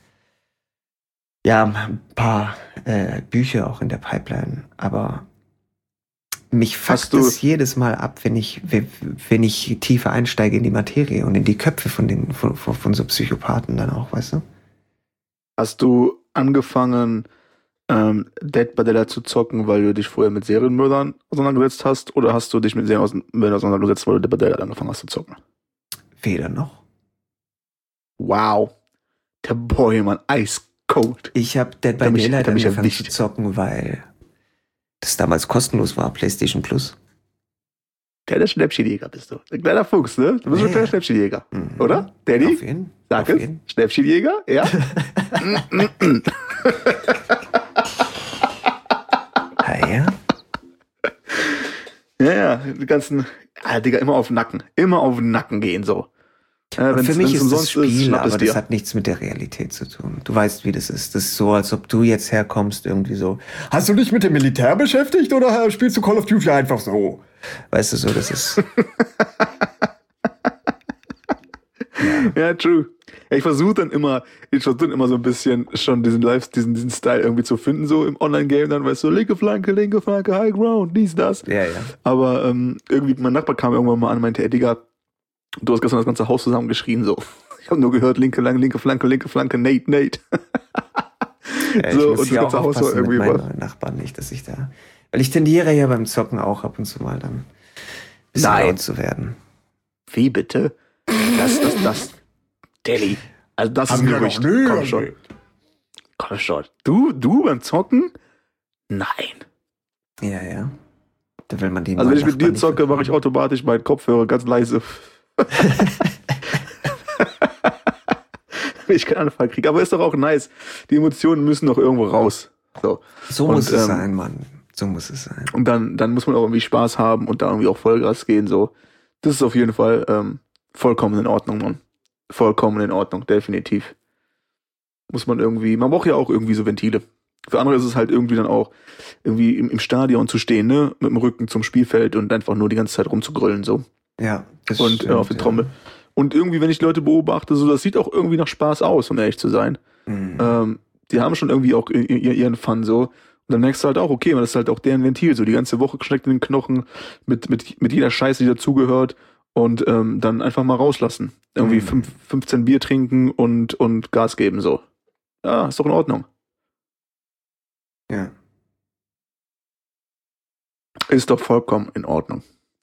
ein paar Bücher auch in der Pipeline. Aber mich fuckt es jedes Mal ab, wenn ich tiefer einsteige in die Materie und in die Köpfe von so Psychopathen dann auch, weißt du? Hast du angefangen, Dead by Daylight zu zocken, weil du dich vorher mit Serienmördern auseinandergesetzt hast? Oder hast du dich mit Serienmördern auseinandergesetzt, weil du Dead by Daylight angefangen hast zu zocken? Weder noch. Wow. Der Boy, Mann. Ice cold. Ich habe Dead by Daylight angefangen zu zocken, weil das damals kostenlos war, PlayStation Plus. Der Schnäppchenjäger bist du. Ein kleiner Fuchs, ne? Du bist ein kleiner Schnäppchenjäger. Oder? Daddy? Auf jeden. Sag es. Schnäppchenjäger? Ja? Ja. Ja, die ganzen, Digga, immer auf den Nacken. Immer auf den Nacken gehen, so. Für mich ist das Spiel, aber das hat nichts mit der Realität zu tun. Du weißt, wie das ist. Das ist so, als ob du jetzt herkommst, irgendwie so. Hast du dich mit dem Militär beschäftigt oder spielst du Call of Duty einfach so? Weißt du, so, das ist. Ja, true. Ja, ich versuche dann immer so ein bisschen schon diesen Style irgendwie zu finden, so im Online-Game, dann weißt du, linke Flanke, High Ground, dies, das. Ja. Aber irgendwie, mein Nachbar kam irgendwann mal an und meinte, ey, Digga, du hast gestern das ganze Haus zusammengeschrien, so. Ich habe nur gehört, linke Flanke, Nate. Ja, so, und das ganze Haus war irgendwie mit meinen Nachbarn nicht, dass ich da. Weil ich tendiere ja beim Zocken auch ab und zu mal dann ein bisschen laut zu werden. Wie bitte? Das. Daddy. Also das ist ein Gerücht. Komm schon. Du beim Zocken? Nein. Ja. Da will man die. Also wenn ich mit dir zocke, mache ich automatisch meinen Kopfhörer ganz leise. Ich keinen Anfall kriege. Aber ist doch auch nice. Die Emotionen müssen doch irgendwo raus. So muss es sein, Mann. So muss es sein. Und dann muss man auch irgendwie Spaß haben und da irgendwie auch Vollgas gehen. So. Das ist auf jeden Fall vollkommen in Ordnung, Mann. Vollkommen in Ordnung, definitiv. Man braucht ja auch irgendwie so Ventile. Für andere ist es halt irgendwie dann auch irgendwie im Stadion zu stehen, ne? Mit dem Rücken zum Spielfeld und einfach nur die ganze Zeit rumzugröllen, so. Ja, das und stimmt, auf die Trommel. Ja. Und irgendwie, wenn ich Leute beobachte, so, das sieht auch irgendwie nach Spaß aus, um ehrlich zu sein. Mhm. Die haben schon irgendwie auch ihren Fun, so. Und dann merkst du halt auch, okay, das ist halt auch deren Ventil, so die ganze Woche geschneckt in den Knochen, mit jeder Scheiße, die dazugehört. Und dann einfach mal rauslassen. Irgendwie 15 Bier trinken und Gas geben, so. Ja, ist doch in Ordnung. Ja. Ist doch vollkommen in Ordnung.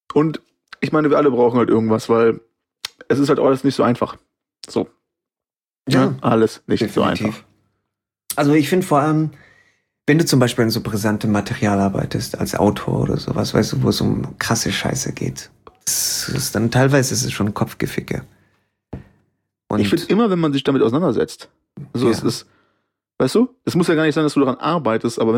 Und ich meine, wir alle brauchen halt irgendwas, weil es ist halt alles nicht so einfach. So. Ja, alles nicht definitiv. So einfach. Also ich finde vor allem, wenn du zum Beispiel an so brisantem Material arbeitest, als Autor oder sowas, weißt du, wo es um krasse Scheiße geht, das ist dann teilweise ist es schon Kopfgeficke. Und ich finde immer, wenn man sich damit auseinandersetzt, also es ist, weißt du, es muss ja gar nicht sein, dass du daran arbeitest, aber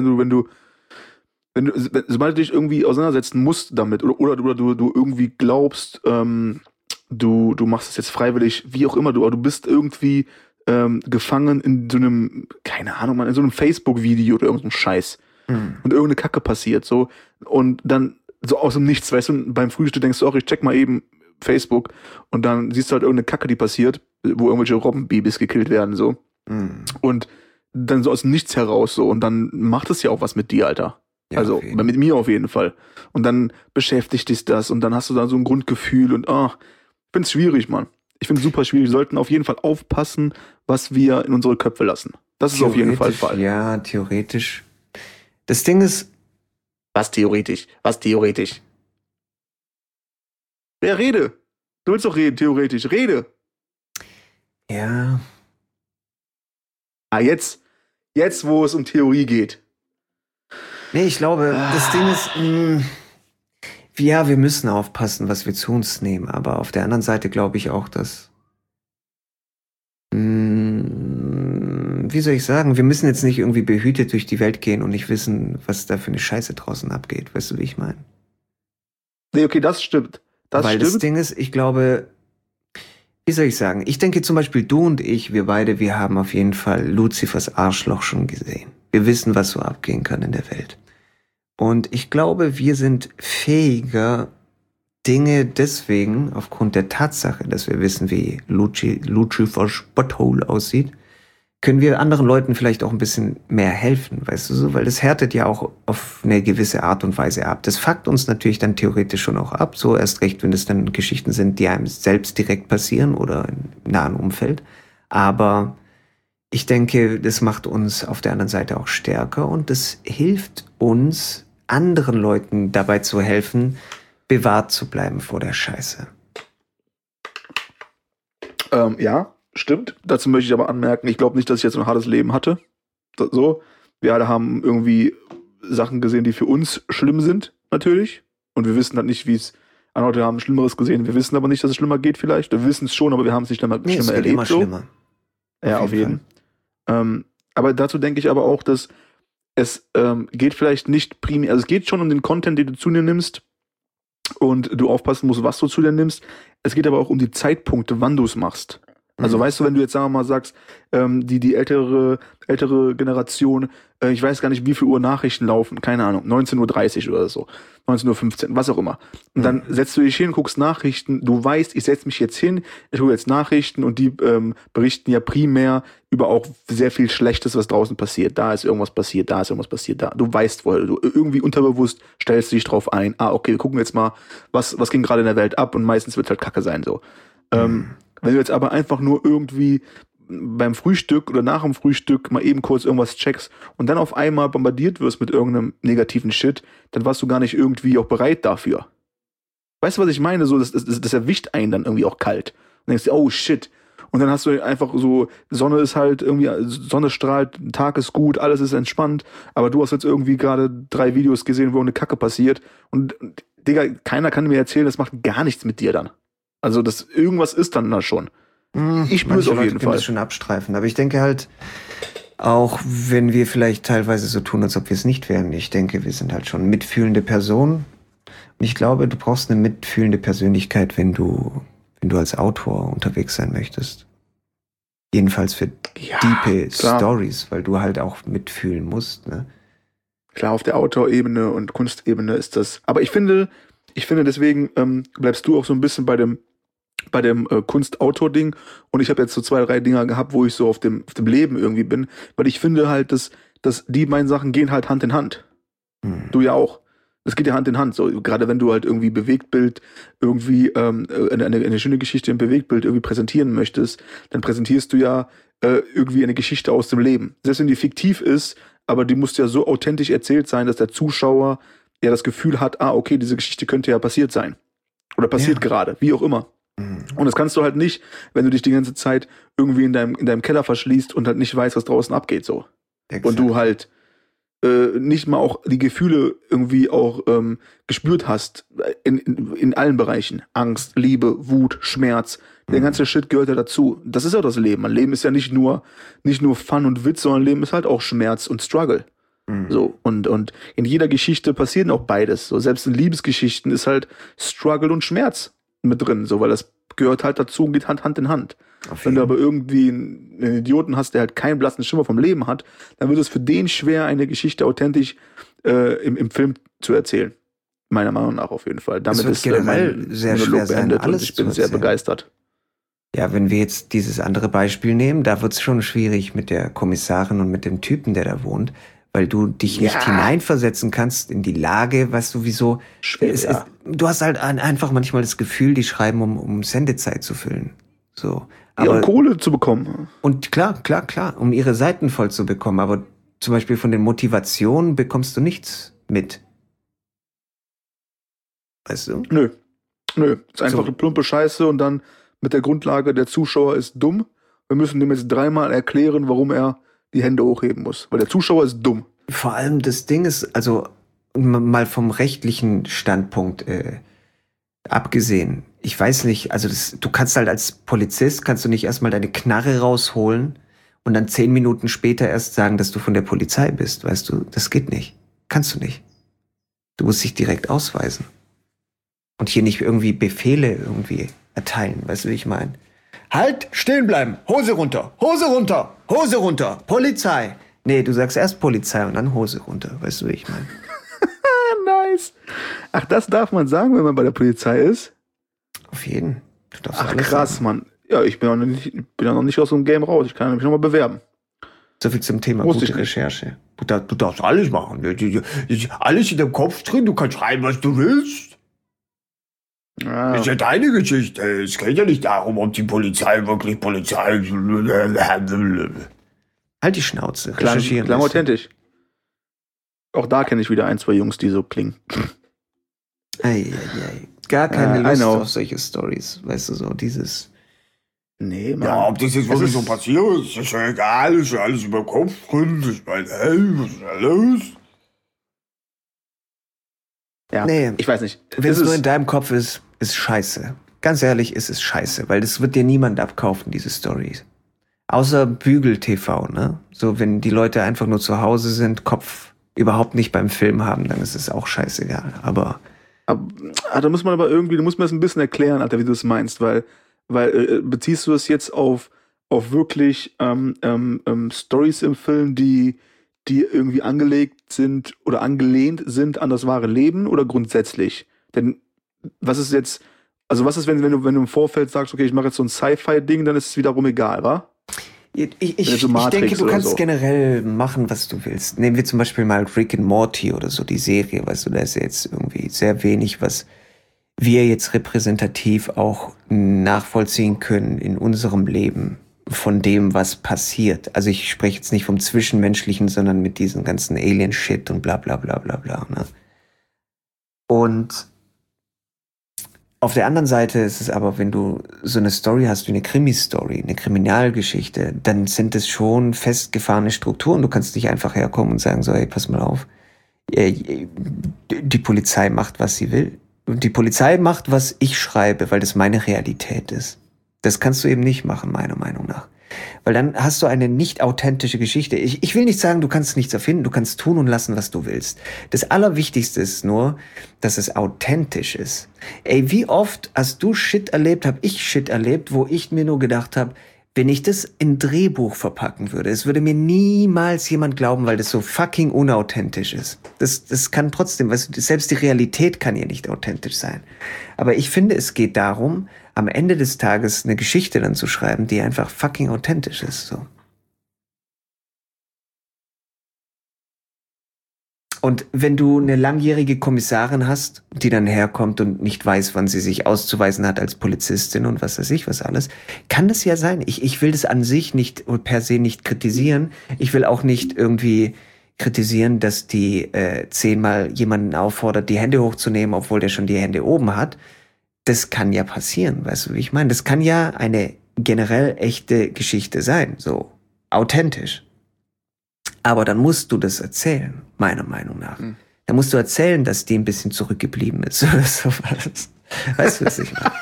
sobald du dich irgendwie auseinandersetzen musst damit oder du irgendwie glaubst, du machst es jetzt freiwillig, wie auch immer, aber du bist irgendwie gefangen in so einem, keine Ahnung, in so einem Facebook-Video oder irgendeinem Scheiß. Und irgendeine Kacke passiert, so. Und dann so aus dem Nichts, weißt du, beim Frühstück denkst du auch, ich check mal eben Facebook und dann siehst du halt irgendeine Kacke, die passiert, wo irgendwelche Robbenbabys gekillt werden, so. Und dann so aus dem Nichts heraus, so. Und dann macht es ja auch was mit dir, Alter. Ja, also mit mir auf jeden Fall. Und dann beschäftigt dich das und dann hast du da so ein Grundgefühl und ich find's schwierig, Mann. Ich finde es super schwierig. Wir sollten auf jeden Fall aufpassen, was wir in unsere Köpfe lassen. Das ist auf jeden Fall Fall. Ja, theoretisch. Das Ding ist... Was theoretisch? Ja, rede. Du willst doch reden, theoretisch. Rede. Ja. Jetzt, wo es um Theorie geht. Nee, ich glaube, das Ding ist... Ja, wir müssen aufpassen, was wir zu uns nehmen. Aber auf der anderen Seite glaube ich auch, dass... Wie soll ich sagen? Wir müssen jetzt nicht irgendwie behütet durch die Welt gehen und nicht wissen, was da für eine Scheiße draußen abgeht. Weißt du, wie ich meine? Nee, okay, das stimmt. Weil das Ding ist, ich glaube... Wie soll ich sagen? Ich denke zum Beispiel, du und ich, wir beide, wir haben auf jeden Fall Luzifers Arschloch schon gesehen. Wir wissen, was so abgehen kann in der Welt. Und ich glaube, wir sind fähiger, Dinge deswegen, aufgrund der Tatsache, dass wir wissen, wie Lucifers Butthole aussieht, können wir anderen Leuten vielleicht auch ein bisschen mehr helfen, weißt du so? Weil das härtet ja auch auf eine gewisse Art und Weise ab. Das fuckt uns natürlich dann theoretisch schon auch ab, so erst recht, wenn es dann Geschichten sind, die einem selbst direkt passieren oder im nahen Umfeld. Aber ich denke, das macht uns auf der anderen Seite auch stärker und das hilft uns, anderen Leuten dabei zu helfen, bewahrt zu bleiben vor der Scheiße. Ja, stimmt. Dazu möchte ich aber anmerken, ich glaube nicht, dass ich jetzt ein hartes Leben hatte. So. Wir alle haben irgendwie Sachen gesehen, die für uns schlimm sind, natürlich. Und wir wissen halt nicht, wie es... Andere Leute haben Schlimmeres gesehen. Wir wissen aber nicht, dass es schlimmer geht vielleicht. Wir wissen es schon, aber wir haben es nicht schlimmer erlebt. Immer so. Schlimmer. Ja, auf jeden Fall. Aber dazu denke ich aber auch, dass es geht vielleicht nicht primär... Also es geht schon um den Content, den du zu dir nimmst und du aufpassen musst, was du zu dir nimmst. Es geht aber auch um die Zeitpunkte, wann du es machst. Also weißt du, wenn du jetzt, sagen wir mal, sagst, die ältere Generation, ich weiß gar nicht, wie viel Uhr Nachrichten laufen, keine Ahnung, 19:30 Uhr oder so, 19:15 Uhr, was auch immer. Und dann setzt du dich hin, guckst Nachrichten, du weißt, ich setze mich jetzt hin, ich gucke jetzt Nachrichten und die berichten ja primär über auch sehr viel Schlechtes, was draußen passiert. Da ist irgendwas passiert, da ist irgendwas passiert, da. Du weißt wohl, du irgendwie unterbewusst stellst du dich drauf ein, okay, wir gucken jetzt mal, was ging gerade in der Welt ab und meistens wird es halt Kacke sein, so. Wenn du jetzt aber einfach nur irgendwie beim Frühstück oder nach dem Frühstück mal eben kurz irgendwas checkst und dann auf einmal bombardiert wirst mit irgendeinem negativen Shit, dann warst du gar nicht irgendwie auch bereit dafür. Weißt du, was ich meine? So, das erwischt einen dann irgendwie auch kalt. Und denkst dir, oh shit. Und dann hast du einfach so, Sonne ist halt irgendwie, Sonne strahlt, Tag ist gut, alles ist entspannt, aber du hast jetzt irgendwie gerade 3 Videos gesehen, wo eine Kacke passiert und Digga, keiner kann mir erzählen, das macht gar nichts mit dir dann. Also irgendwas ist dann da schon. Ich spüre es auf jeden Fall. Das schon abstreifen. Aber ich denke halt, auch wenn wir vielleicht teilweise so tun, als ob wir es nicht wären, ich denke, wir sind halt schon mitfühlende Personen. Und ich glaube, du brauchst eine mitfühlende Persönlichkeit, wenn du als Autor unterwegs sein möchtest. Jedenfalls für diepe Stories, weil du halt auch mitfühlen musst, ne? Klar, auf der Autorebene und Kunstebene ist das. Aber ich finde deswegen bleibst du auch so ein bisschen bei dem Kunstautor-Ding und ich habe jetzt so 2, 3 Dinger gehabt, wo ich so auf dem Leben irgendwie bin, weil ich finde halt, dass die beiden Sachen gehen halt Hand in Hand. Du ja auch. Das geht ja Hand in Hand. So, gerade wenn du halt irgendwie Bewegtbild, irgendwie eine schöne Geschichte im Bewegtbild irgendwie präsentieren möchtest, dann präsentierst du ja irgendwie eine Geschichte aus dem Leben. Selbst wenn die fiktiv ist, aber die muss ja so authentisch erzählt sein, dass der Zuschauer ja das Gefühl hat, okay, diese Geschichte könnte ja passiert sein. Oder passiert gerade, wie auch immer. Und das kannst du halt nicht, wenn du dich die ganze Zeit irgendwie in deinem Keller verschließt und halt nicht weißt, was draußen abgeht, so. Exakt. Und du halt nicht mal auch die Gefühle irgendwie auch gespürt hast in allen Bereichen. Angst, Liebe, Wut, Schmerz. Der ganze Shit gehört ja dazu. Das ist ja das Leben. Ein Leben ist ja nicht nur Fun und Witz, sondern Leben ist halt auch Schmerz und Struggle. So, und in jeder Geschichte passiert auch beides. So, selbst in Liebesgeschichten ist halt Struggle und Schmerz mit drin, so, weil das gehört halt dazu und geht Hand in Hand. Wenn du aber irgendwie einen Idioten hast, der halt keinen blassen Schimmer vom Leben hat, dann wird es für den schwer, eine Geschichte authentisch im Film zu erzählen. Meiner Meinung nach auf jeden Fall. Damit ist generell sehr schwer beendet und ich bin sehr begeistert. Ja, wenn wir jetzt dieses andere Beispiel nehmen, da wird es schon schwierig mit der Kommissarin und mit dem Typen, der da wohnt, weil du dich nicht hineinversetzen kannst in die Lage, weißt du, wieso. Du hast halt einfach manchmal das Gefühl, die schreiben, um Sendezeit zu füllen. So. Aber, um Kohle zu bekommen. Und klar, um ihre Seiten voll zu bekommen. Aber zum Beispiel von den Motivationen bekommst du nichts mit. Weißt du? Nö. Ist einfach eine plumpe Scheiße und dann mit der Grundlage, der Zuschauer ist dumm. Wir müssen dem jetzt 3-mal erklären, warum er die Hände hochheben muss. Weil der Zuschauer ist dumm. Vor allem das Ding ist, also mal vom rechtlichen Standpunkt abgesehen, ich weiß nicht, also du kannst halt als Polizist, kannst du nicht erstmal deine Knarre rausholen und dann 10 Minuten später erst sagen, dass du von der Polizei bist, weißt du, das geht nicht. Kannst du nicht. Du musst dich direkt ausweisen. Und hier nicht irgendwie Befehle irgendwie erteilen, weißt du, wie ich meine? Halt, stehen bleiben, Hose runter, Hose runter, Hose runter, Polizei. Nee, du sagst erst Polizei und dann Hose runter, weißt du, wie ich meine? Nice. Ach, das darf man sagen, wenn man bei der Polizei ist? Auf jeden. Ach, krass, sagen. Mann. Ja, ich bin ja noch nicht aus so einem Game raus. Ich kann mich noch mal bewerben. So viel zum Thema gute Recherche. Du darfst alles machen. Alles in deinem Kopf drin. Du kannst schreiben, was du willst. Das ist ja deine Geschichte. Es geht ja nicht darum, ob die Polizei wirklich Polizei... Halt die Schnauze. Klang authentisch. Auch da kenne ich wieder 1, 2 Jungs, die so klingen. Gar keine Lust auf solche Stories. Weißt du, so dieses... Nee, Mann. Ja, ob das jetzt wirklich so passiert, ist ja egal. Ist ja alles über den Kopf drin. Ich meine, hey, was ist da los? Ja, nee, ich weiß nicht. Wenn es nur in deinem Kopf ist scheiße. Ganz ehrlich, ist es scheiße, weil das wird dir niemand abkaufen, diese Stories. Außer Bügel TV, ne? So, wenn die Leute einfach nur zu Hause sind, Kopf überhaupt nicht beim Film haben, dann ist es auch scheißegal. Aber da muss man aber irgendwie, du musst mir das ein bisschen erklären, Alter, wie du das meinst, weil beziehst du das jetzt auf wirklich Stories im Film, die irgendwie angelegt sind oder angelehnt sind an das wahre Leben oder grundsätzlich? Denn was ist, wenn du im Vorfeld sagst, okay, ich mache jetzt so ein Sci-Fi-Ding, dann ist es wiederum egal, wa? Ich denke, du kannst generell machen, was du willst. Nehmen wir zum Beispiel mal Rick and Morty oder so, die Serie, weißt du, da ist ja jetzt irgendwie sehr wenig, was wir jetzt repräsentativ auch nachvollziehen können in unserem Leben von dem, was passiert. Also ich spreche jetzt nicht vom Zwischenmenschlichen, sondern mit diesem ganzen Alien-Shit und bla bla bla bla bla. Ne? Und auf der anderen Seite ist es aber, wenn du so eine Story hast wie eine Krimi-Story, eine Kriminalgeschichte, dann sind es schon festgefahrene Strukturen. Du kannst nicht einfach herkommen und sagen, so, hey, pass mal auf, die Polizei macht, was sie will. Und die Polizei macht, was ich schreibe, weil das meine Realität ist. Das kannst du eben nicht machen, meiner Meinung nach. Weil dann hast du eine nicht authentische Geschichte. Ich will nicht sagen, du kannst nichts erfinden, du kannst tun und lassen, was du willst. Das Allerwichtigste ist nur, dass es authentisch ist. Ey, wie oft hast du Shit erlebt, hab ich Shit erlebt, wo ich mir nur gedacht habe, wenn ich das in Drehbuch verpacken würde, es würde mir niemals jemand glauben, weil das so fucking unauthentisch ist. Das kann trotzdem, weißt du, selbst die Realität kann ja nicht authentisch sein. Aber ich finde, es geht darum, am Ende des Tages eine Geschichte dann zu schreiben, die einfach fucking authentisch ist, so. Und wenn du eine langjährige Kommissarin hast, die dann herkommt und nicht weiß, wann sie sich auszuweisen hat als Polizistin und was weiß ich, was alles, kann das ja sein. Ich will das an sich nicht per se nicht kritisieren. Ich will auch nicht irgendwie kritisieren, dass die 10-mal jemanden auffordert, die Hände hochzunehmen, obwohl der schon die Hände oben hat. Das kann ja passieren, weißt du, wie ich meine? Das kann ja eine generell echte Geschichte sein, so authentisch. Aber dann musst du das erzählen, meiner Meinung nach. Dann musst du erzählen, dass die ein bisschen zurückgeblieben ist oder sowas. Weißt du, was ich meine?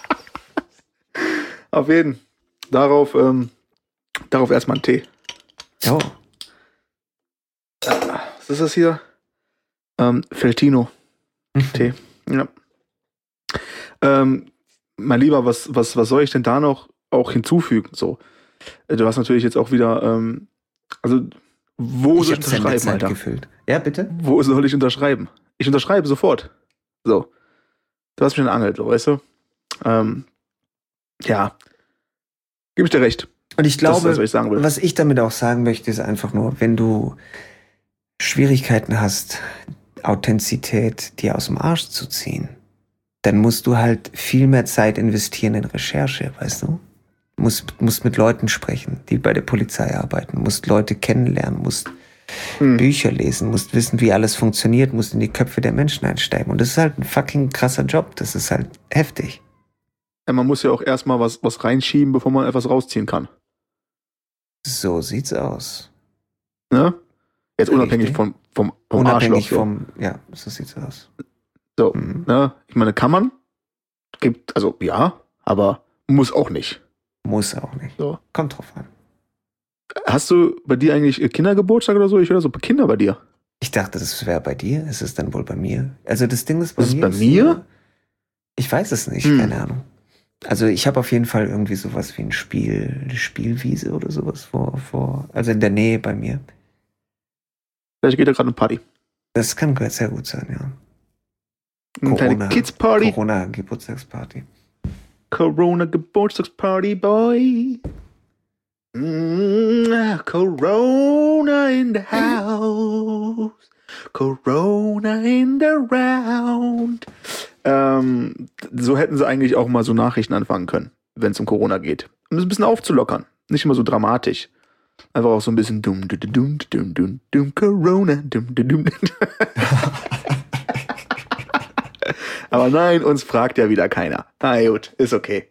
Auf jeden. Darauf erstmal einen Tee. Oh. Was ist das hier? Feltino. Tee. Ja. Mein Lieber, was soll ich denn da noch auch hinzufügen? So, du hast natürlich jetzt auch wieder, also wo soll ich unterschreiben, Alter? Gefüllt. Ja, bitte? Wo soll ich unterschreiben? Ich unterschreibe sofort. So. Du hast mich angelt, so, weißt du? Ja. Gebe ich dir recht. Und ich glaube, das, was ich sagen will. Was ich damit auch sagen möchte, ist einfach nur, wenn du Schwierigkeiten hast, Authentizität dir aus dem Arsch zu ziehen, dann musst du halt viel mehr Zeit investieren in Recherche, weißt du? Musst mit Leuten sprechen, die bei der Polizei arbeiten, musst Leute kennenlernen, musst Bücher lesen, musst wissen, wie alles funktioniert, musst in die Köpfe der Menschen einsteigen. Und das ist halt ein fucking krasser Job, das ist halt heftig. Ja, man muss ja auch erstmal was reinschieben, bevor man etwas rausziehen kann. So sieht's aus. Ne? Jetzt unabhängig vom unabhängig Arschloch. vom, ja, so sieht's aus. So, ne? Ich meine, kann man. Also ja, aber muss auch nicht. Muss auch nicht. So. Kommt drauf an. Hast du bei dir eigentlich Kindergeburtstag oder so? Ich höre so Kinder bei dir. Ich dachte, das wäre bei dir. Ist es dann wohl bei mir? Also das Ding ist bei ist mir. Bei mir? Ich weiß es nicht, keine Ahnung. Also ich habe auf jeden Fall irgendwie sowas wie eine Spielwiese oder sowas also in der Nähe bei mir. Vielleicht geht da gerade eine Party. Das kann sehr gut sein, ja. Eine kleine Kids-Party. Corona-Geburtstagsparty. Corona-Geburtstagsparty, boy. Corona in the house. Corona in the round. So hätten sie eigentlich auch mal so Nachrichten anfangen können, wenn es um Corona geht. Um es ein bisschen aufzulockern. Nicht immer so dramatisch. Einfach auch so ein bisschen dumm, Corona, dumm. Aber nein, uns fragt ja wieder keiner. Na gut, ist okay.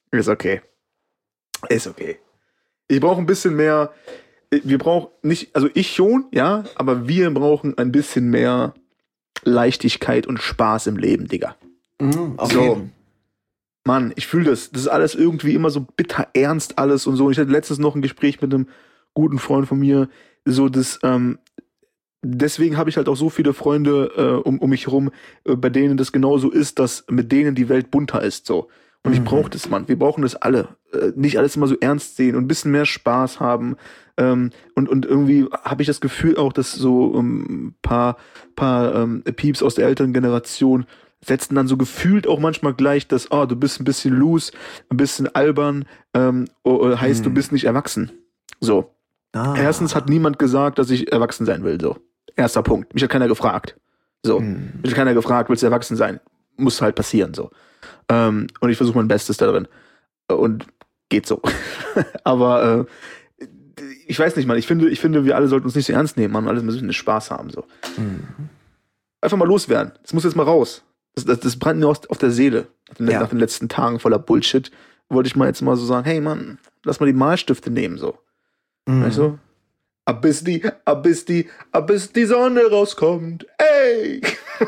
Ich brauche ein bisschen mehr, wir brauchen nicht, also ich schon, ja, aber wir brauchen ein bisschen mehr Leichtigkeit und Spaß im Leben, Digga. Okay. Mann, ich fühle das. Das ist alles irgendwie immer so bitter ernst alles und so. Und ich hatte letztens noch ein Gespräch mit einem guten Freund von mir, so das, deswegen habe ich halt auch so viele Freunde um mich herum, bei denen das genauso ist, dass mit denen die Welt bunter ist, so. Und ich brauche das, Mann. Wir brauchen das alle. Nicht alles immer so ernst sehen und ein bisschen mehr Spaß haben. Und irgendwie habe ich das Gefühl auch, dass so ein paar Pieps aus der älteren Generation setzen dann so gefühlt auch manchmal gleich, dass, du bist ein bisschen loose, ein bisschen albern, heißt, du bist nicht erwachsen. So. Erstens hat niemand gesagt, dass ich erwachsen sein will, so. Erster Punkt. Mich hat keiner gefragt. So. Mich hat keiner gefragt, willst du erwachsen sein? Muss halt passieren, so. Und ich versuche mein Bestes da drin. Und geht so. Aber ich weiß nicht, Mann. Ich finde, wir alle sollten uns nicht so ernst nehmen, Mann. Alles müssen Spaß haben, so. Einfach mal loswerden. Das muss jetzt mal raus. Das brennt mir auf der Seele. Nach den letzten Tagen voller Bullshit wollte ich mal jetzt mal so sagen, hey Mann, lass mal die Malstifte nehmen, so. Weißt du? Bis die Sonne rauskommt. Ey!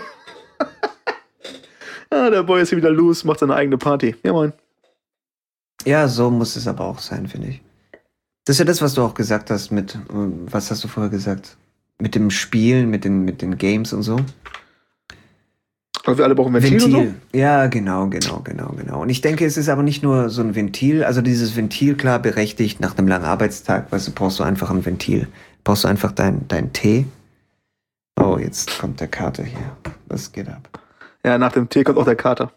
Der Boy ist hier wieder loose, macht seine eigene Party. Ja, moin. Ja, so muss es aber auch sein, finde ich. Das ist ja das, was du auch gesagt hast mit, was hast du vorher gesagt? Mit dem Spielen, mit den Games und so. Aber wir alle brauchen Ventil und so? Ja, genau. Und ich denke, es ist aber nicht nur so ein Ventil, also dieses Ventil, klar, berechtigt nach einem langen Arbeitstag, weißt du, brauchst du einfach ein Ventil. Brauchst du einfach deinen Tee. Oh, jetzt kommt der Kater hier. Was geht ab? Ja, nach dem Tee kommt auch der Kater.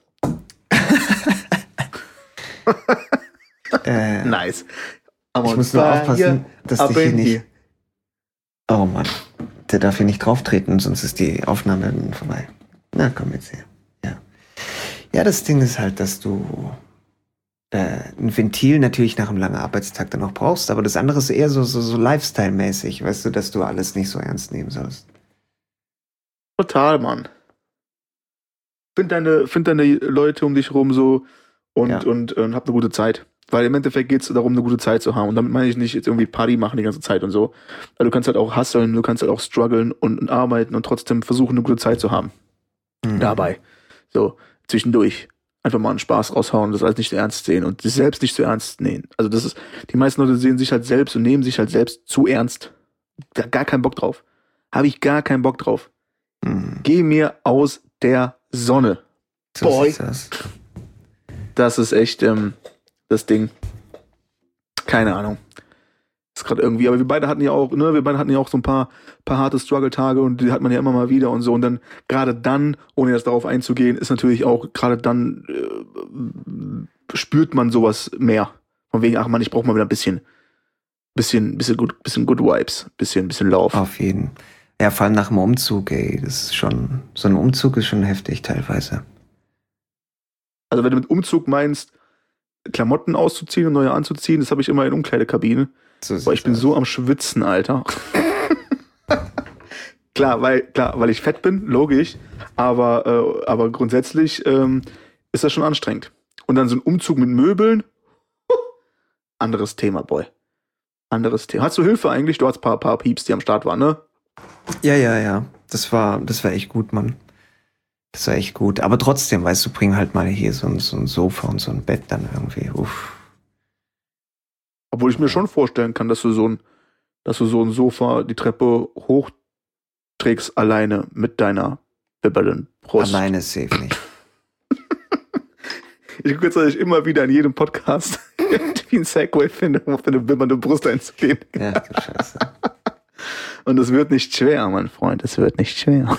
Nice. Ich muss nur aufpassen, dass die hier nicht... Oh Mann, der darf hier nicht drauf treten, sonst ist die Aufnahme vorbei. Na, komm jetzt her. Ja, das Ding ist halt, dass du ein Ventil natürlich nach einem langen Arbeitstag dann auch brauchst, aber das andere ist eher so Lifestyle-mäßig, weißt du, dass du alles nicht so ernst nehmen sollst. Total, Mann. Find deine Leute um dich rum so und Ja. hab eine gute Zeit. Weil im Endeffekt geht es darum, eine gute Zeit zu haben. Und damit meine ich nicht jetzt irgendwie Party machen die ganze Zeit und so. Weil du kannst halt auch hustlen, du kannst halt auch strugglen und arbeiten und trotzdem versuchen, eine gute Zeit zu haben. Dabei. So, zwischendurch. Einfach mal einen Spaß raushauen, das alles nicht zu ernst sehen und sich selbst nicht zu ernst nehmen. Also das ist, die meisten Leute sehen sich halt selbst und nehmen sich halt selbst zu ernst. Da gar keinen Bock drauf. Habe ich gar keinen Bock drauf. Geh mir aus der Sonne. So Boy. ist das. Das ist echt das Ding. Keine Ahnung. Ist gerade irgendwie, aber wir beide hatten ja auch so ein paar harte Struggle-Tage und die hat man ja immer mal wieder und so. Und dann, gerade dann, ohne jetzt darauf einzugehen, ist natürlich auch, gerade dann spürt man sowas mehr. Von wegen, ach man, ich brauche mal wieder ein bisschen Good Vibes, bisschen Lauf. Auf jeden. Ja, vor allem nach dem Umzug, ey, das ist schon, so ein Umzug ist schon heftig teilweise. Also wenn du mit Umzug meinst, Klamotten auszuziehen und neue anzuziehen, das habe ich immer in Umkleidekabine. So Boah, ich bin sieht's so aus. am Schwitzen, Alter. Klar, weil ich fett bin, logisch. Aber grundsätzlich ist das schon anstrengend. Und dann so ein Umzug mit Möbeln, anderes Thema, Boy. Anderes Thema. Hast du Hilfe eigentlich? Du hast ein paar Pieps, die am Start waren, ne? Ja. Das war echt gut, Mann. Das war echt gut. Aber trotzdem, weißt du, bring halt mal hier so ein Sofa und so ein Bett dann irgendwie. Uff. Obwohl ich mir schon vorstellen kann, dass du so ein Sofa die Treppe hochträgst alleine mit deiner bibbernden Brust. Alleine ist safe nicht. Ich gucke jetzt dass ich immer wieder in jedem Podcast wie ein Segway finde, um auf deine bibbernde Brust einzugehen. Ja, du Scheiße. Und es wird nicht schwer, mein Freund. Es wird nicht schwer.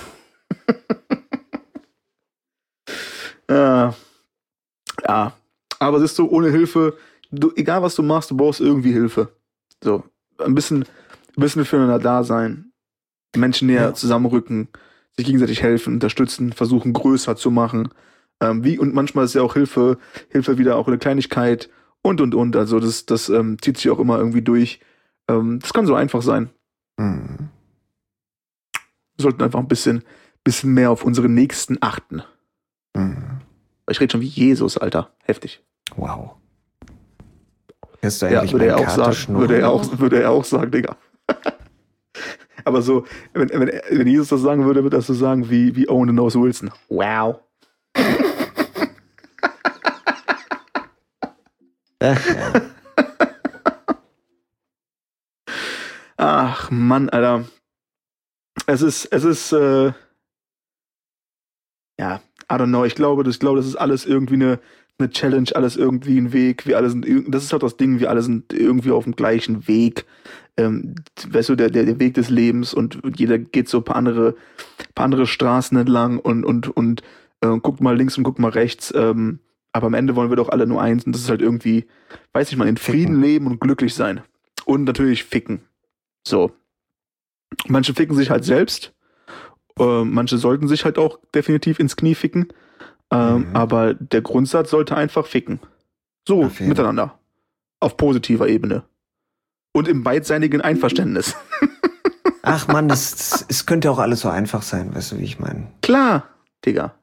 Ja, aber siehst du, ohne Hilfe, egal was du machst, du brauchst irgendwie Hilfe. So, ein bisschen füreinander da sein, Menschen näher zusammenrücken, sich gegenseitig helfen, unterstützen, versuchen größer zu machen. Und manchmal ist ja auch Hilfe wieder auch eine Kleinigkeit und. Also das zieht sich auch immer irgendwie durch. Das kann so einfach sein. Mhm. Wir sollten einfach ein bisschen mehr auf unsere Nächsten achten. Mhm. Ich rede schon wie Jesus, Alter. Heftig. Wow. Hörst du Ja, eigentlich würde er meinen auch Kater sagen. schnurren? Würde er auch sagen, Digga. Aber so, wenn Jesus das sagen würde, würde er so sagen wie Owen the Nose Wilson. Wow. Ja. Ach, Mann, Alter. Es ist, ja, I don't know. Ich glaube, das ist alles irgendwie eine Challenge, alles irgendwie ein Weg. Das ist halt das Ding, wir alle sind irgendwie auf dem gleichen Weg. Weißt du, der Weg des Lebens und jeder geht so ein paar andere Straßen entlang und guckt mal links und guckt mal rechts. Aber am Ende wollen wir doch alle nur eins und das ist halt irgendwie, weiß ich mal, in Frieden leben und glücklich sein. Und natürlich ficken. So. Manche ficken sich halt selbst. Manche sollten sich halt auch definitiv ins Knie ficken. Aber der Grundsatz sollte einfach ficken. So, Auf jeden. miteinander. Auf positiver Ebene. Und im beidseitigen Einverständnis. Ach Mann, es könnte auch alles so einfach sein, weißt du, wie ich meine? Klar, Digga.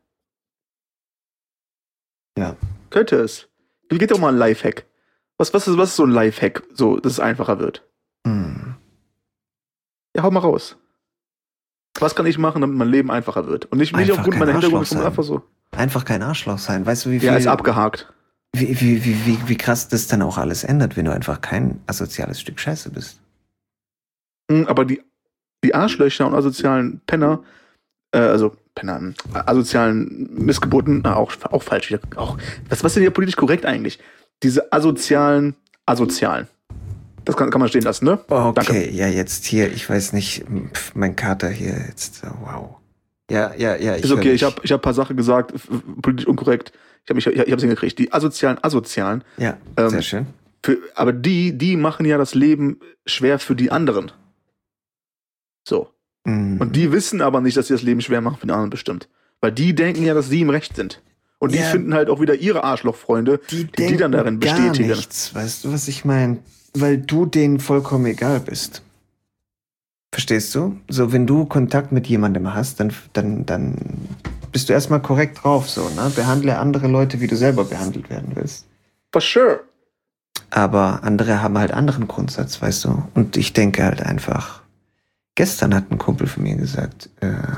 Ja. Könnte es. Wie geht doch mal ein Lifehack? Was ist so ein Lifehack, so, dass es einfacher wird? Mhm. Ja, hau mal raus. Was kann ich machen, damit mein Leben einfacher wird? Und nicht Einfach aufgrund kein meiner Arschloch Hintergründe, sein. einfach so. Einfach kein Arschloch sein. Weißt du, wie viel, Ja, ist abgehakt. wie krass das dann auch alles ändert, wenn du einfach kein asoziales Stück Scheiße bist. Aber die Arschlöcher und asozialen Penner, asozialen Missgeburten, auch falsch wieder. Was ist denn hier politisch korrekt eigentlich? Diese asozialen. Das kann man stehen lassen, ne? Okay, Danke. ja, jetzt hier, ich weiß nicht, mein Kater hier jetzt, wow. Ja, Ist okay, ich hab ein paar Sachen gesagt, politisch unkorrekt. Ich hab's hingekriegt. Die Asozialen. Ja, ähm, sehr schön. Aber die machen ja das Leben schwer für die anderen. So. Mhm. Und die wissen aber nicht, dass sie das Leben schwer machen für den anderen bestimmt. Weil die denken ja, dass sie im Recht sind. Und die Ja. finden halt auch wieder ihre Arschlochfreunde, die dann darin gar bestätigen. nichts, weißt du, was ich meine? Weil du denen vollkommen egal bist. Verstehst du? So, wenn du Kontakt mit jemandem hast, dann bist du erstmal korrekt drauf, so, ne? Behandle andere Leute, wie du selber behandelt werden willst. For sure. Aber andere haben halt anderen Grundsatz, weißt du? Und ich denke halt einfach, gestern hat ein Kumpel von mir gesagt,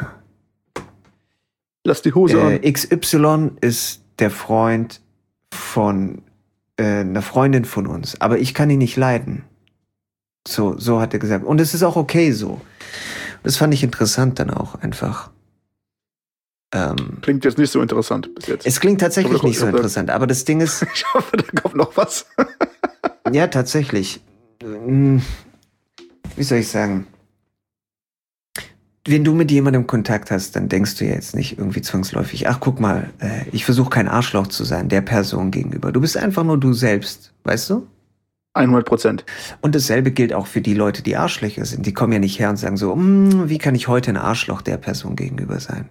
Lass die Hose an. XY ist der Freund von einer Freundin von uns, aber ich kann ihn nicht leiden. So hat er gesagt. Und es ist auch okay so. Das fand ich interessant dann auch einfach. Klingt jetzt nicht so interessant bis jetzt. Es klingt tatsächlich Ich hoffe, nicht so interessant, aber das Ding ist, Ich hoffe, da kommt noch was. ja, tatsächlich. Wie soll ich sagen? Wenn du mit jemandem Kontakt hast, dann denkst du ja jetzt nicht irgendwie zwangsläufig, ach guck mal, ich versuche kein Arschloch zu sein, der Person gegenüber. Du bist einfach nur du selbst, weißt du? 100%. Und dasselbe gilt auch für die Leute, die Arschlöcher sind. Die kommen ja nicht her und sagen so, wie kann ich heute ein Arschloch der Person gegenüber sein?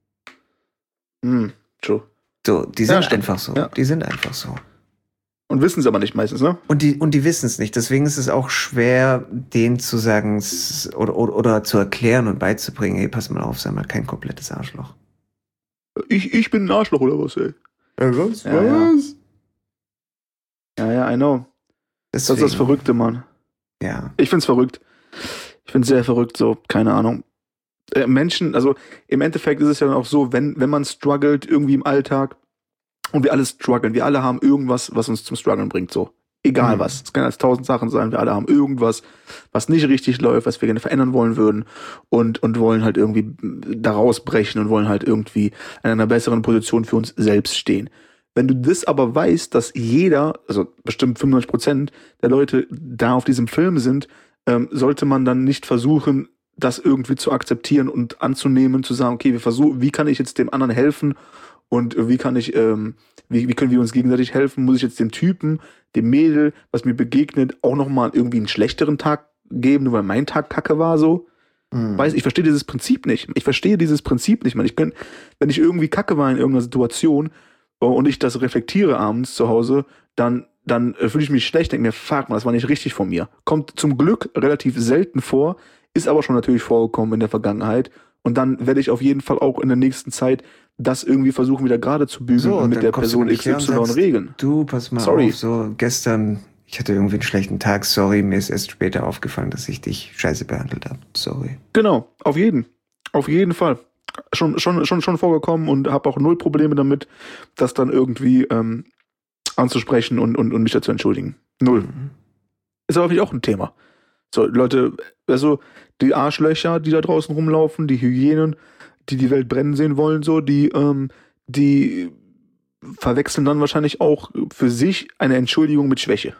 True. So, die sind stimmt. einfach so. Ja. Die sind einfach so. Und wissen es aber nicht meistens, ne? Und die wissen es nicht. Deswegen ist es auch schwer, denen zu sagen oder zu erklären und beizubringen, hey, pass mal auf, sei mal kein komplettes Arschloch. Ich bin ein Arschloch oder was, ey? Was? Ja, I know. Das Deswegen, ist das Verrückte, Mann. Ja. Ich find's verrückt. Ich find's sehr verrückt, so, keine Ahnung. Menschen, also im Endeffekt ist es ja dann auch so, wenn man struggelt irgendwie im Alltag und wir alle strugglen, wir alle haben irgendwas, was uns zum Struggeln bringt, so. Egal was. Es kann als 1000 Sachen sein, wir alle haben irgendwas, was nicht richtig läuft, was wir gerne verändern wollen würden und wollen halt irgendwie da rausbrechen und wollen halt irgendwie in einer besseren Position für uns selbst stehen. Wenn du das aber weißt, dass jeder, also bestimmt 95% der Leute da auf diesem Film sind, sollte man dann nicht versuchen, das irgendwie zu akzeptieren und anzunehmen, zu sagen, okay, wie kann ich jetzt dem anderen helfen und wie können wir uns gegenseitig helfen? Muss ich jetzt dem Typen, dem Mädel, was mir begegnet, auch nochmal irgendwie einen schlechteren Tag geben, nur weil mein Tag kacke war, so? Ich verstehe dieses Prinzip nicht. Man. Wenn ich irgendwie kacke war in irgendeiner Situation und ich das reflektiere abends zu Hause, dann fühle ich mich schlecht, denke mir, fuck man, das war nicht richtig von mir. Kommt zum Glück relativ selten vor, ist aber schon natürlich vorgekommen in der Vergangenheit. Und dann werde ich auf jeden Fall auch in der nächsten Zeit das irgendwie versuchen, wieder gerade zu bügeln und mit der Person XY regeln. Du, pass mal auf, so gestern, ich hatte irgendwie einen schlechten Tag, sorry, mir ist erst später aufgefallen, dass ich dich scheiße behandelt habe. Sorry. Genau, auf jeden Fall. Schon vorgekommen und habe auch null Probleme damit, das dann irgendwie anzusprechen und mich dazu entschuldigen. Null. Ist aber natürlich auch ein Thema. So, Leute, also die Arschlöcher, die da draußen rumlaufen, die Hyänen, die Welt brennen sehen wollen, so, die verwechseln dann wahrscheinlich auch für sich eine Entschuldigung mit Schwäche.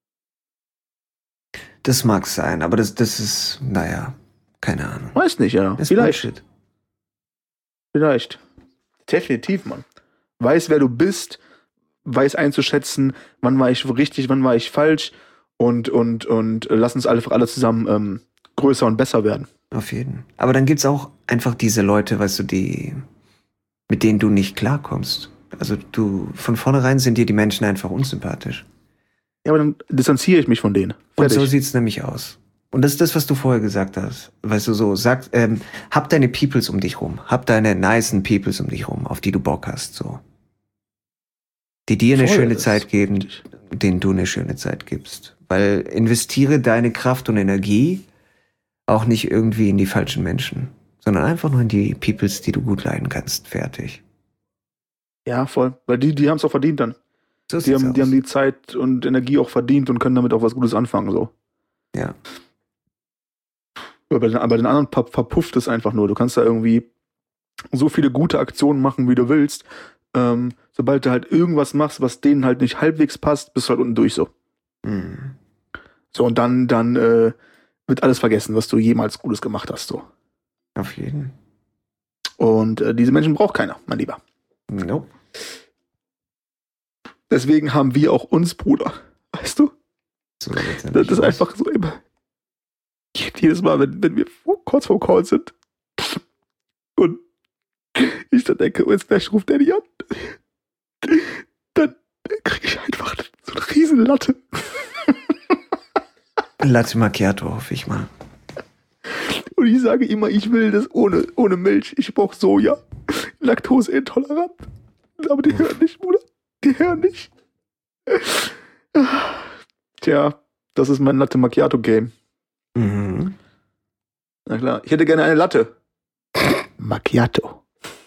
Das mag sein, aber das ist, naja, keine Ahnung. Weiß nicht, ja. Das ist Vielleicht. Bullshit. Vielleicht. Definitiv, Mann. Weiß, wer du bist, weiß einzuschätzen, wann war ich richtig, wann war ich falsch und lass uns alle zusammen größer und besser werden. Auf jeden. Aber dann gibt's auch einfach diese Leute, weißt du, mit denen du nicht klarkommst. Also von vornherein sind dir die Menschen einfach unsympathisch. Ja, aber dann distanziere ich mich von denen. Und Fertig. so sieht's nämlich aus. Und das ist das, was du vorher gesagt hast. Weißt du, so, hab deine Peoples um dich rum. Hab deine nicen Peoples um dich rum, auf die du Bock hast, so. Die dir eine Voll, schöne das Zeit ist geben, richtig. denen du eine schöne Zeit gibst. Weil investiere deine Kraft und Energie auch nicht irgendwie in die falschen Menschen, sondern einfach nur in die Peoples, die du gut leiden kannst. Fertig. Ja, voll. Weil die haben es auch verdient dann. So Die sieht's haben aus. die Zeit und Energie auch verdient und können damit auch was Gutes anfangen, so. Ja. Aber bei den anderen verpufft es einfach nur. Du kannst da irgendwie so viele gute Aktionen machen, wie du willst. Sobald du halt irgendwas machst, was denen halt nicht halbwegs passt, bist du halt unten durch so. Mhm. So, und dann wird alles vergessen, was du jemals Gutes gemacht hast, so. Auf jeden. Und diese Menschen braucht keiner, mein Lieber. Nope. Deswegen haben wir auch uns, Bruder. Weißt du? So sieht's Das nämlich ist aus. einfach so immer. Jedes Mal, wenn wir kurz vorm Call sind und ich dann denke, oh, jetzt gleich ruft Danny an. dann kriege ich einfach so eine riesen Latte. Latte Macchiato, hoffe ich mal. Und ich sage immer, ich will das ohne Milch. Ich brauche Soja. Laktoseintolerant. Aber die hören nicht, Bruder. Die hören nicht. Tja, das ist mein Latte Macchiato Game. Mhm. Na klar, ich hätte gerne eine Latte. Macchiato.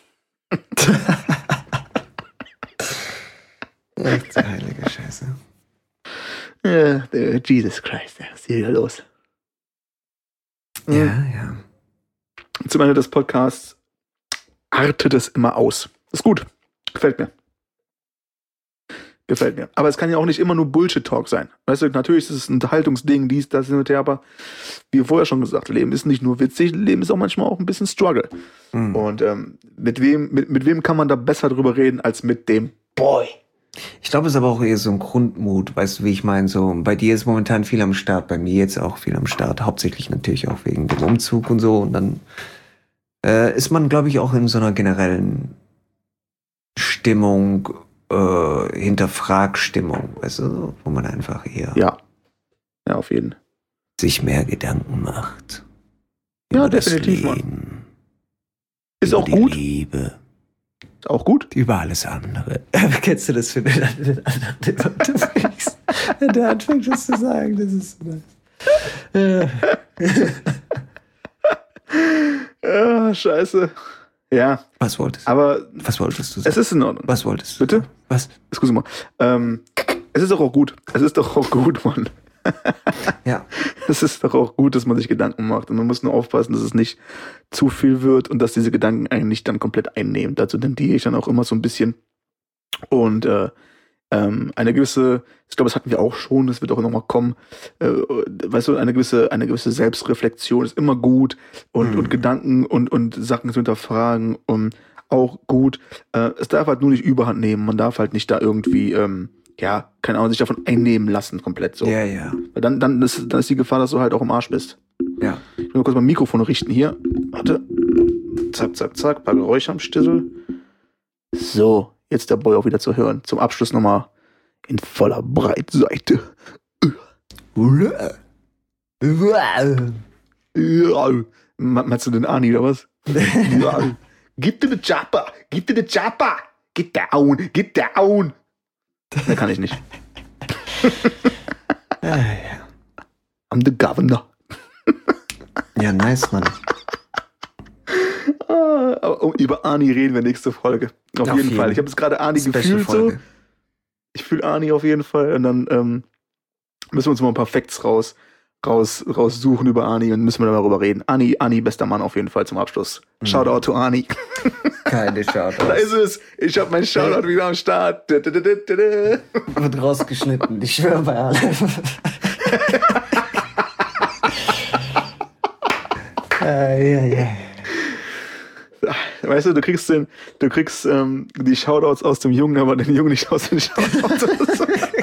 Echt so heilige Scheiße. Ja, Jesus Christ, was ist hier los? Ja. Zum Ende des Podcasts artet es immer aus. Ist gut. Gefällt mir. Aber es kann ja auch nicht immer nur Bullshit-Talk sein. Weißt du, natürlich ist es ein Unterhaltungsding, dies, das, hin und her, aber wie vorher schon gesagt, Leben ist nicht nur witzig, Leben ist auch manchmal auch ein bisschen Struggle. Mhm. Und mit wem kann man da besser drüber reden, als mit dem Boy? Ich glaube, es ist aber auch eher so ein Grundmut, weißt du, wie ich meine? So, bei dir ist momentan viel am Start, bei mir jetzt auch viel am Start. Hauptsächlich natürlich auch wegen dem Umzug und so. Und dann ist man, glaube ich, auch in so einer generellen Stimmung, Hinterfragstimmung, weißt du, wo man einfach eher Ja, auf jeden Fall. sich mehr Gedanken macht. Ja, Über das definitiv, Mann. Leben, Ist über auch die gut. Liebe, Ist auch gut. über alles andere. Kennst du das für den anderen, wenn der anfängt, das zu sagen? Das ist so nice. Ja, scheiße. Ja, Was wolltest du? aber Was wolltest du sagen? es ist in Ordnung. Was wolltest du? Bitte? Was? Excuse mal. Es ist doch auch gut. Es ist doch auch gut, Mann. Ja. Es ist doch auch gut, dass man sich Gedanken macht. Und man muss nur aufpassen, dass es nicht zu viel wird und dass diese Gedanken einen nicht dann komplett einnehmen. Dazu tendiere ich dann auch immer so ein bisschen. Und eine gewisse, ich glaube, das hatten wir auch schon, das wird auch nochmal kommen, weißt du, eine gewisse Selbstreflexion ist immer gut und Gedanken und Sachen zu hinterfragen auch gut. Es darf halt nur nicht Überhand nehmen. Man darf halt nicht da irgendwie, keine Ahnung, sich davon einnehmen lassen komplett so. Ja. Weil dann ist die Gefahr, dass du halt auch im Arsch bist. Ja. Ich will nur kurz mein Mikrofon richten hier. Warte. Zack, paar Geräusche am Stissel. So, jetzt der Boy auch wieder zu hören. Zum Abschluss nochmal in voller Breitseite. Meinst du den Ani oder was? Gib dir den Chopper! Get down! Da kann ich nicht. I'm the governor. Ja, nice, Mann. Aber über Ani reden wir nächste Folge. Auf jeden Fall. Ich habe jetzt gerade Ani gefühlt so. Ich fühle Ani auf jeden Fall. Und dann müssen wir uns mal ein paar Facts raussuchen über Ani und müssen wir darüber reden. Ani, bester Mann auf jeden Fall zum Abschluss. Shoutout to Ani. Keine Shoutout. Da ist es. Ich habe mein Shoutout wieder am Start. Wird rausgeschnitten. Ich schwöre bei allem. Ja. Weißt du, du kriegst die Shoutouts aus dem Jungen, aber den Jungen nicht aus den Shoutouts.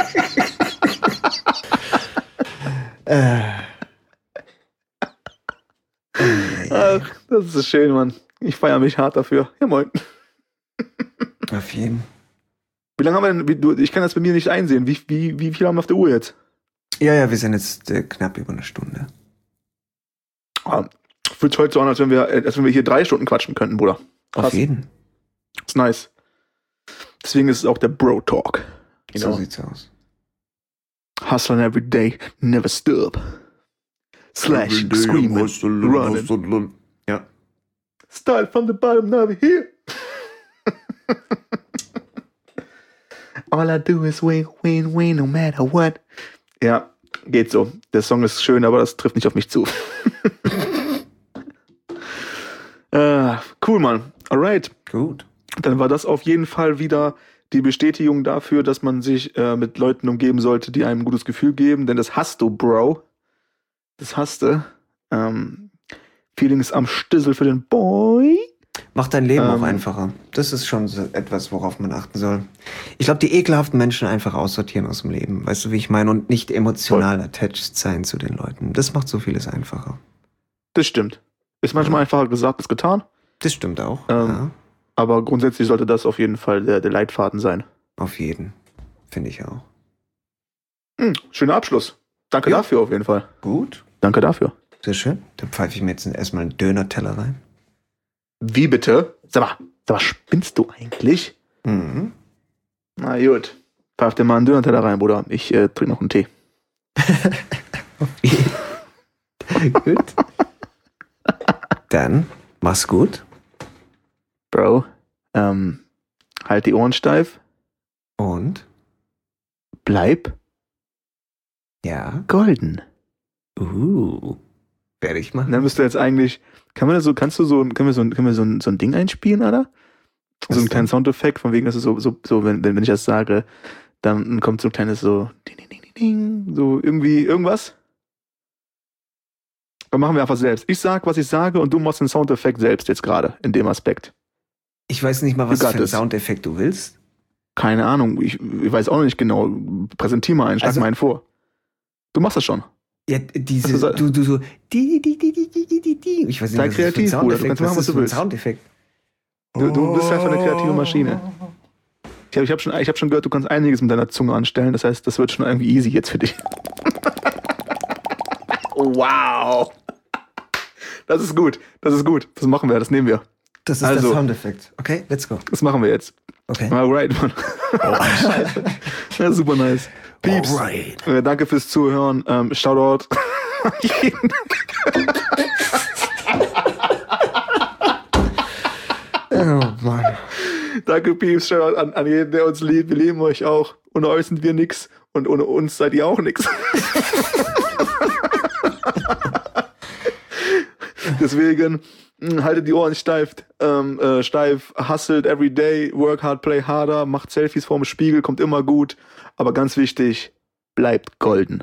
Ach, das ist schön, Mann. Ich feiere mich hart dafür. Ja, moin. Auf jeden. Wie lange haben wir denn, ich kann das bei mir nicht einsehen. Wie viel haben wir auf der Uhr jetzt? Ja, wir sind jetzt knapp über eine Stunde. Fühlt heute so an, als wenn wir hier 3 Stunden quatschen könnten, Bruder. Krass. Auf jeden. Ist nice. Deswegen ist es auch der Bro-Talk. So sieht's aus. Hustling every day, never stop. Slash, screaming, running. Ja. Start from the bottom, now we're here. All I do is win, no matter what. Ja, geht so. Der Song ist schön, aber das trifft nicht auf mich zu. Cool, Mann. Alright. Gut. Dann war das auf jeden Fall wieder die Bestätigung dafür, dass man sich mit Leuten umgeben sollte, die einem ein gutes Gefühl geben. Denn das hast du, Bro. Das hast du. Feelings am Stissel für den Boy. Macht dein Leben auch einfacher. Das ist schon so etwas, worauf man achten soll. Ich glaube, die ekelhaften Menschen einfach aussortieren aus dem Leben. Weißt du, wie ich meine? Und nicht emotional attached sein zu den Leuten. Das macht so vieles einfacher. Das stimmt. Ist manchmal einfacher gesagt als getan. Das stimmt auch. Aber grundsätzlich sollte das auf jeden Fall der Leitfaden sein. Auf jeden. Finde ich auch. Schöner Abschluss. Danke Ja. dafür auf jeden Fall. Gut. Danke dafür. Sehr schön. Dann pfeife ich mir jetzt erstmal einen Döner-Teller rein. Wie bitte? Sag mal, spinnst du eigentlich? Mhm. Na gut. Pfeif dir mal einen Döner-Teller rein, Bruder. Ich trinke noch einen Tee. Gut. Dann, mach's gut. Bro, halt die Ohren steif. Und, Bleib ja. golden. Werde ich Und machen. dann bist du jetzt eigentlich, können wir so ein Ding einspielen, oder? Was So einen denn? kleinen Soundeffekt, von wegen, dass es so wenn ich das sage, dann kommt so ein kleines so, ding, ding, ding, ding, ding, so irgendwie irgendwas. Dann machen wir einfach selbst. Ich sag, was ich sage und du machst den Soundeffekt selbst jetzt gerade, in dem Aspekt. Ich weiß nicht mal, was You für got einen this. Soundeffekt du willst. Keine Ahnung, ich weiß auch noch nicht genau. Präsentier mal einen, schlag Also- mal einen vor. Du machst das schon. Ja, diese, Also, du so, die. Ich weiß nicht, Sei was das für ein kreativ, Bruder. Du Soundeffekt kannst machen, was ist du für ein willst. Soundeffekt. Du bist einfach eine kreative Maschine. Ich hab schon gehört, du kannst einiges mit deiner Zunge anstellen. Das heißt, das wird schon irgendwie easy jetzt für dich. Wow. Das ist gut. Das ist gut. Das machen wir. Das nehmen wir. Das ist Also- der Soundeffekt. Okay, let's go. Das machen wir jetzt. Okay. Alright, Mann. Ja, super nice. Pieps. Alright. Danke fürs Zuhören. Shoutout. an jeden. Oh Mann. Danke, Pieps. Shoutout an jeden, der uns liebt. Wir lieben euch auch. Ohne euch sind wir nix. Und ohne uns seid ihr auch nix. Deswegen haltet die Ohren steif, hustelt every day, work hard, play harder, macht Selfies vorm Spiegel, kommt immer gut. Aber ganz wichtig, bleibt golden.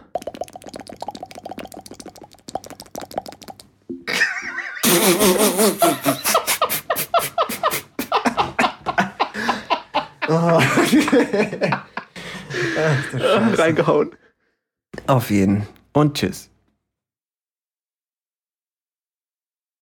Reingehauen. Auf jeden. Und tschüss.